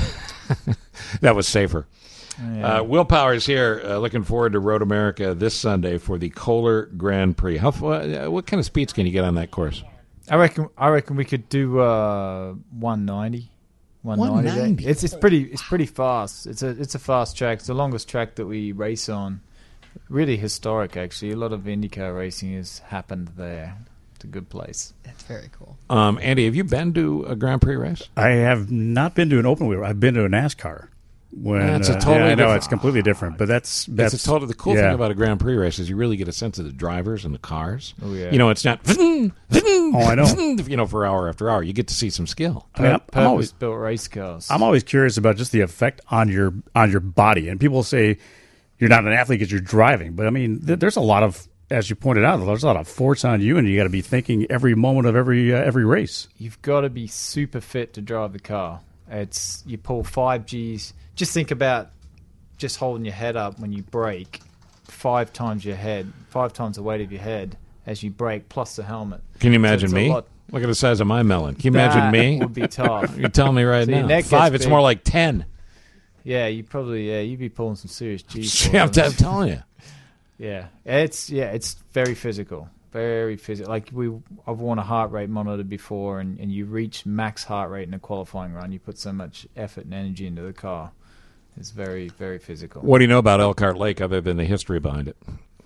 that was safer. Yeah. Uh, Will Power's here. Uh, looking forward to Road America this Sunday for the Kohler Grand Prix. How uh, what kind of speeds can you get on that course? I reckon. I reckon we could do uh, one ninety. one ninety. It's it's pretty it's pretty fast. It's a it's a fast track. It's the longest track that we race on. Really historic, actually. A lot of IndyCar racing has happened there. It's a good place. That's very cool. Um, Andy, have you been to a Grand Prix race? I have not been to an open wheel. I've been to a NASCAR. When, That's a uh, totally yeah, I know different- it's completely different, but that's that's It's a total, the cool yeah. thing about a Grand Prix race is you really get a sense of the drivers and the cars. Oh, yeah. You know, it's not, oh, I know. you know, for hour after hour. You get to see some skill. I mean, I'm, I'm always built race cars. I'm always curious about just the effect on your on your body. And people say you're not an athlete because you're driving, but I mean, th- there's a lot of, as you pointed out, there's a lot of force on you, and you got to be thinking every moment of every uh, every race. You've got to be super fit to drive the car. It's you pull five Gs. Just think about just holding your head up when you brake, five times your head, five times the weight of your head as you brake, plus the helmet. Can you So imagine it's a me? lot- Look at the size of my melon. Can you imagine That me? would be tough. You're telling me right So your now. neck gets Five, it's big. more like ten. Yeah, you probably yeah you'd be pulling some serious G's. Yeah, I'm, t- I'm telling you. Yeah, it's yeah, it's very physical, very physical. Like we, I've worn a heart rate monitor before, and, and you reach max heart rate in a qualifying run. You put so much effort and energy into the car. It's very, very physical. What do you know about Elkhart Lake other than the history behind it?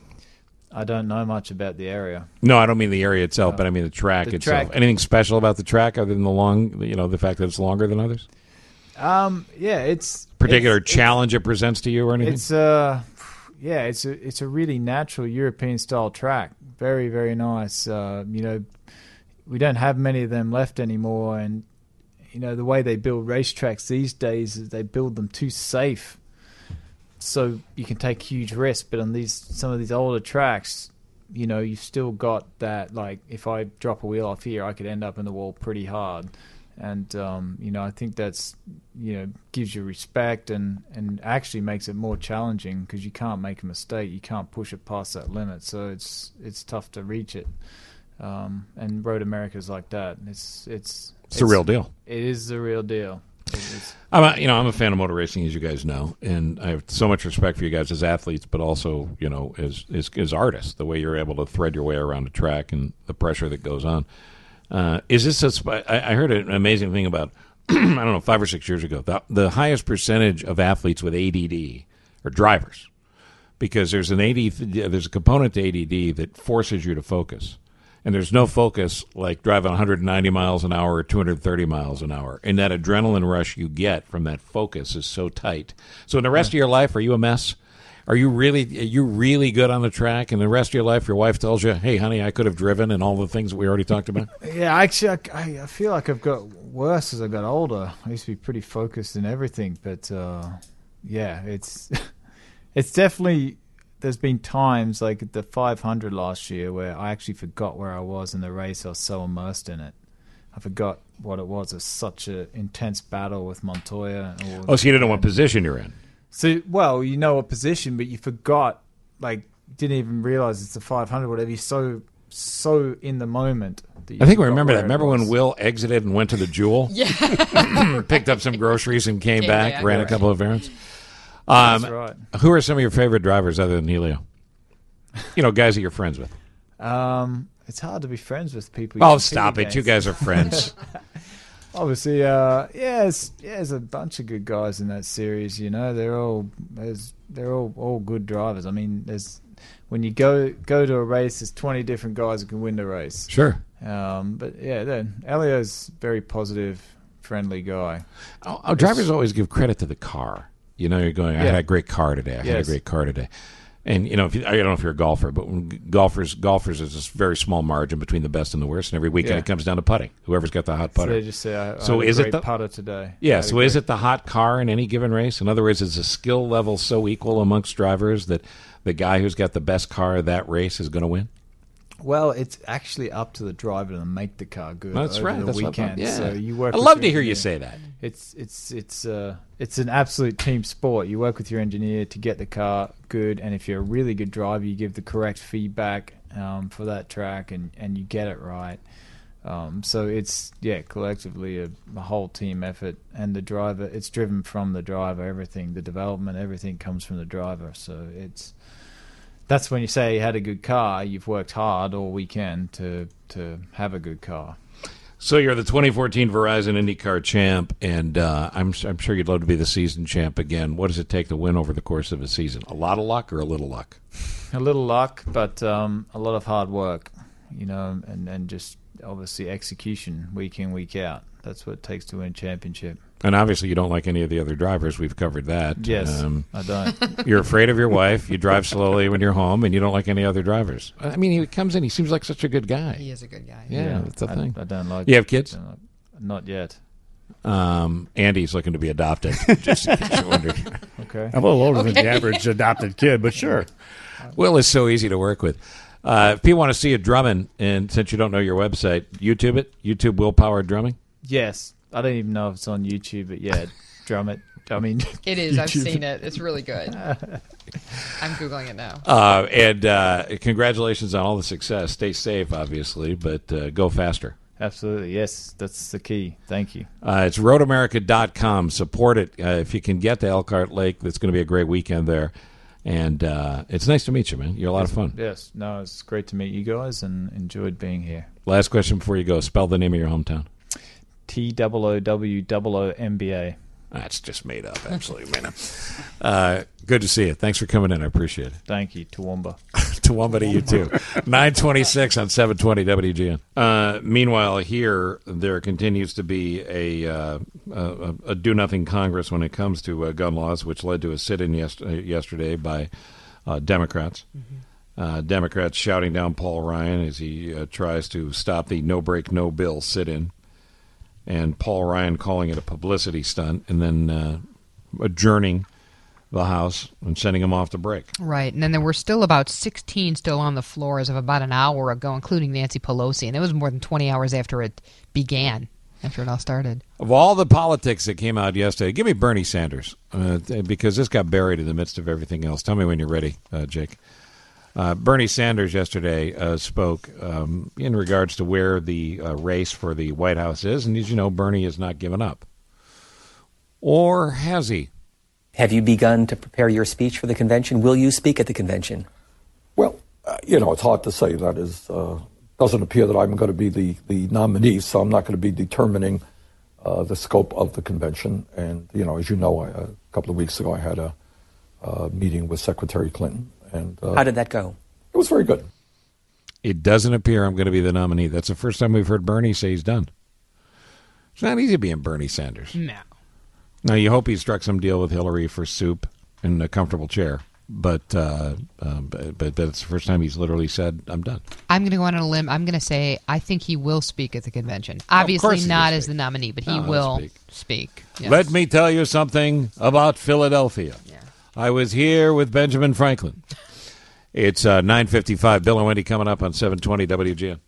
I don't know much about the area. No, I don't mean the area itself, No. but I mean the track The itself. track- Anything special about the track other than the long, you know, the fact that it's longer than others? Um, yeah, it's Particular it's, challenge it presents to you or anything? It's uh, yeah, it's a it's a really natural European style track. Very, very nice. Uh, you know, we don't have many of them left anymore, and you know the way they build racetracks these days is they build them too safe, so you can take huge risks. But on these some of these older tracks, you know, you've still got that. Like if I drop a wheel off here, I could end up in the wall pretty hard. And um, you know, I think that's you know gives you respect and, and actually makes it more challenging because you can't make a mistake, you can't push it past that limit, so it's it's tough to reach it. Um, and Road America's like that. It's it's It's the real deal. It is the real deal. It is. I'm a, you know, I'm a fan of motor racing, as you guys know, and I have so much respect for you guys as athletes, but also, you know, as as, as artists, the way you're able to thread your way around a track and the pressure that goes on. Uh, is this a sp- I, I heard an amazing thing about, I don't know, five or six years ago, the, the highest percentage of athletes with A D D are drivers, because there's an A D D, there's a component to A D D that forces you to focus. And there's no focus like driving one hundred ninety miles an hour or two hundred thirty miles an hour. And that adrenaline rush you get from that focus is so tight. So in the rest of your life, are you a mess? Are you really are you really good on the track? And the rest of your life, your wife tells you, hey, honey, I could have driven, and all the things that we already talked about? Yeah, actually, I, I feel like I've got worse as I got older. I used to be pretty focused in everything, but uh, yeah, it's it's definitely. There's been times like at the five hundred last year where I actually forgot where I was in the race. I was so immersed in it. I forgot what it was. It was such an intense battle with Montoya. And all Oh, so you didn't know what position you're in. So, well, you know a position, but you forgot, like, didn't even realize it's a five hundred, whatever. You're so, so in the moment. That you I think we forgot remember where that. it Remember when was. Will exited and went to the Jewel? Yeah. Picked up some groceries and came, Came back, back, ran a right. couple of errands. Um, That's right. Who are some of your favorite drivers other than Helio? You know, guys that you're friends with. Um, it's hard to be friends with people. you Oh, compete stop it. against. You guys are friends. Obviously, uh, yeah, it's, yeah, there's a bunch of good guys in that series. You know, they're all there's they're all, all good drivers. I mean, there's when you go go to a race, there's twenty different guys who can win the race. Sure. Um, but yeah, then Elio's a very positive, friendly guy. Oh, oh, drivers always give credit to the car. You know, you're going, I Yeah. had a great car today. I had a Yes. great car today. And, you know, if you, I don't know if you're a golfer, but when golfers, golfers, there's this very small margin between the best and the worst. And every weekend Yeah. it comes down to putting. Whoever's got the hot So putter. they just say, I, I So had a is great it the putter today. I Yeah. had a So is great- it the hot car in any given race? In other words, is the skill level so equal amongst drivers that the guy who's got the best car of that race is going to win? Well, it's actually up to the driver to make the car good. That's over right. The That's what I thought. weekend. Yeah. So you work. I with love your to hear you engineer. say that. It's it's it's uh it's an absolute team sport. You work with your engineer to get the car good, and if you're a really good driver, you give the correct feedback um, for that track, and, and you get it right. Um, so it's, yeah, collectively a, a whole team effort, and the driver, it's driven from the driver, everything, the development, everything comes from the driver. So it's, that's when you say you had a good car, you've worked hard all weekend to, to have a good car. So you're the twenty fourteen Verizon IndyCar champ, and uh, I'm, I'm sure you'd love to be the season champ again. What does it take to win over the course of a season? A lot of luck or a little luck? A little luck, but um, a lot of hard work, you know, and, and just obviously execution week in, week out. That's what it takes to win a championship. And obviously you don't like any of the other drivers. We've covered that. Yes, um, I don't. You're afraid of your wife. You drive slowly when you're home, and you don't like any other drivers. I mean, he comes in. He seems like such a good guy. He is a good guy. Yeah, yeah that's the I, thing. I don't like. You have kids? Like, not yet. Um, Andy's looking to be adopted, just in case you wondered. Okay. I'm a little older Okay. than the average adopted kid, but sure. Will is so easy to work with. Uh, if people want to see you drumming, and since you don't know your website, YouTube it. YouTube Willpower Drumming. Yes, I don't even know if it's on YouTube, but yeah, drum it. I mean, It is. I've YouTube. seen it. It's really good. I'm Googling it now. Uh, and uh, congratulations on all the success. Stay safe, obviously, but uh, go faster. Absolutely, yes, that's the key. Thank you. Uh, it's road america dot com. Support it. Uh, if you can get to Elkhart Lake, that's going to be a great weekend there. And uh, it's nice to meet you, man. You're a lot of fun. Yes, no, it's great to meet you guys and enjoyed being here. Last question before you go. Spell the name of your hometown. T O O W O O M B A. That's just made up, actually. Man. Uh, good to see you. Thanks for coming in. I appreciate it. Thank you, Toowoomba. Toowoomba to you, too. nine twenty-six on seven twenty W G N. Uh, meanwhile, here, there continues to be a, uh, a, a do-nothing Congress when it comes to uh, gun laws, which led to a sit-in yes- yesterday by uh, Democrats. Mm-hmm. Uh, Democrats shouting down Paul Ryan as he uh, tries to stop the no-break, no-bill sit-in. And Paul Ryan calling it a publicity stunt, and then uh, adjourning the House and sending him off to break. Right, and then there were still about sixteen still on the floor as of about an hour ago, including Nancy Pelosi, and it was more than twenty hours after it began, after it all started. Of all the politics that came out yesterday, give me Bernie Sanders, uh, because this got buried in the midst of everything else. Tell me when you're ready, uh, Jake. Uh, Bernie Sanders yesterday uh, spoke um, in regards to where the uh, race for the White House is, and as you know, Bernie has not given up. Or has he? Have you begun to prepare your speech for the convention? Will you speak at the convention? Well, uh, you know, it's hard to say. That is, uh, doesn't appear that I'm going to be the, the nominee, so I'm not going to be determining uh, the scope of the convention. And, you know, as you know, I, a couple of weeks ago I had a, a meeting with Secretary Clinton. And, uh, how did that go? It was very good. It doesn't appear I'm going to be the nominee. That's the first time we've heard Bernie say he's done. It's not easy being Bernie Sanders. No. Now, you hope he struck some deal with Hillary for soup in a comfortable chair. But, uh, uh, but, but it's the first time he's literally said, I'm done. I'm going to go out on a limb. I'm going to say I think he will speak at the convention. Obviously not as the nominee, but he No, will speak. speak. Yes. Let me tell you something about Philadelphia. Yeah. I was here with Benjamin Franklin. It's uh, nine fifty-five. Bill and Wendy coming up on seven twenty W G N.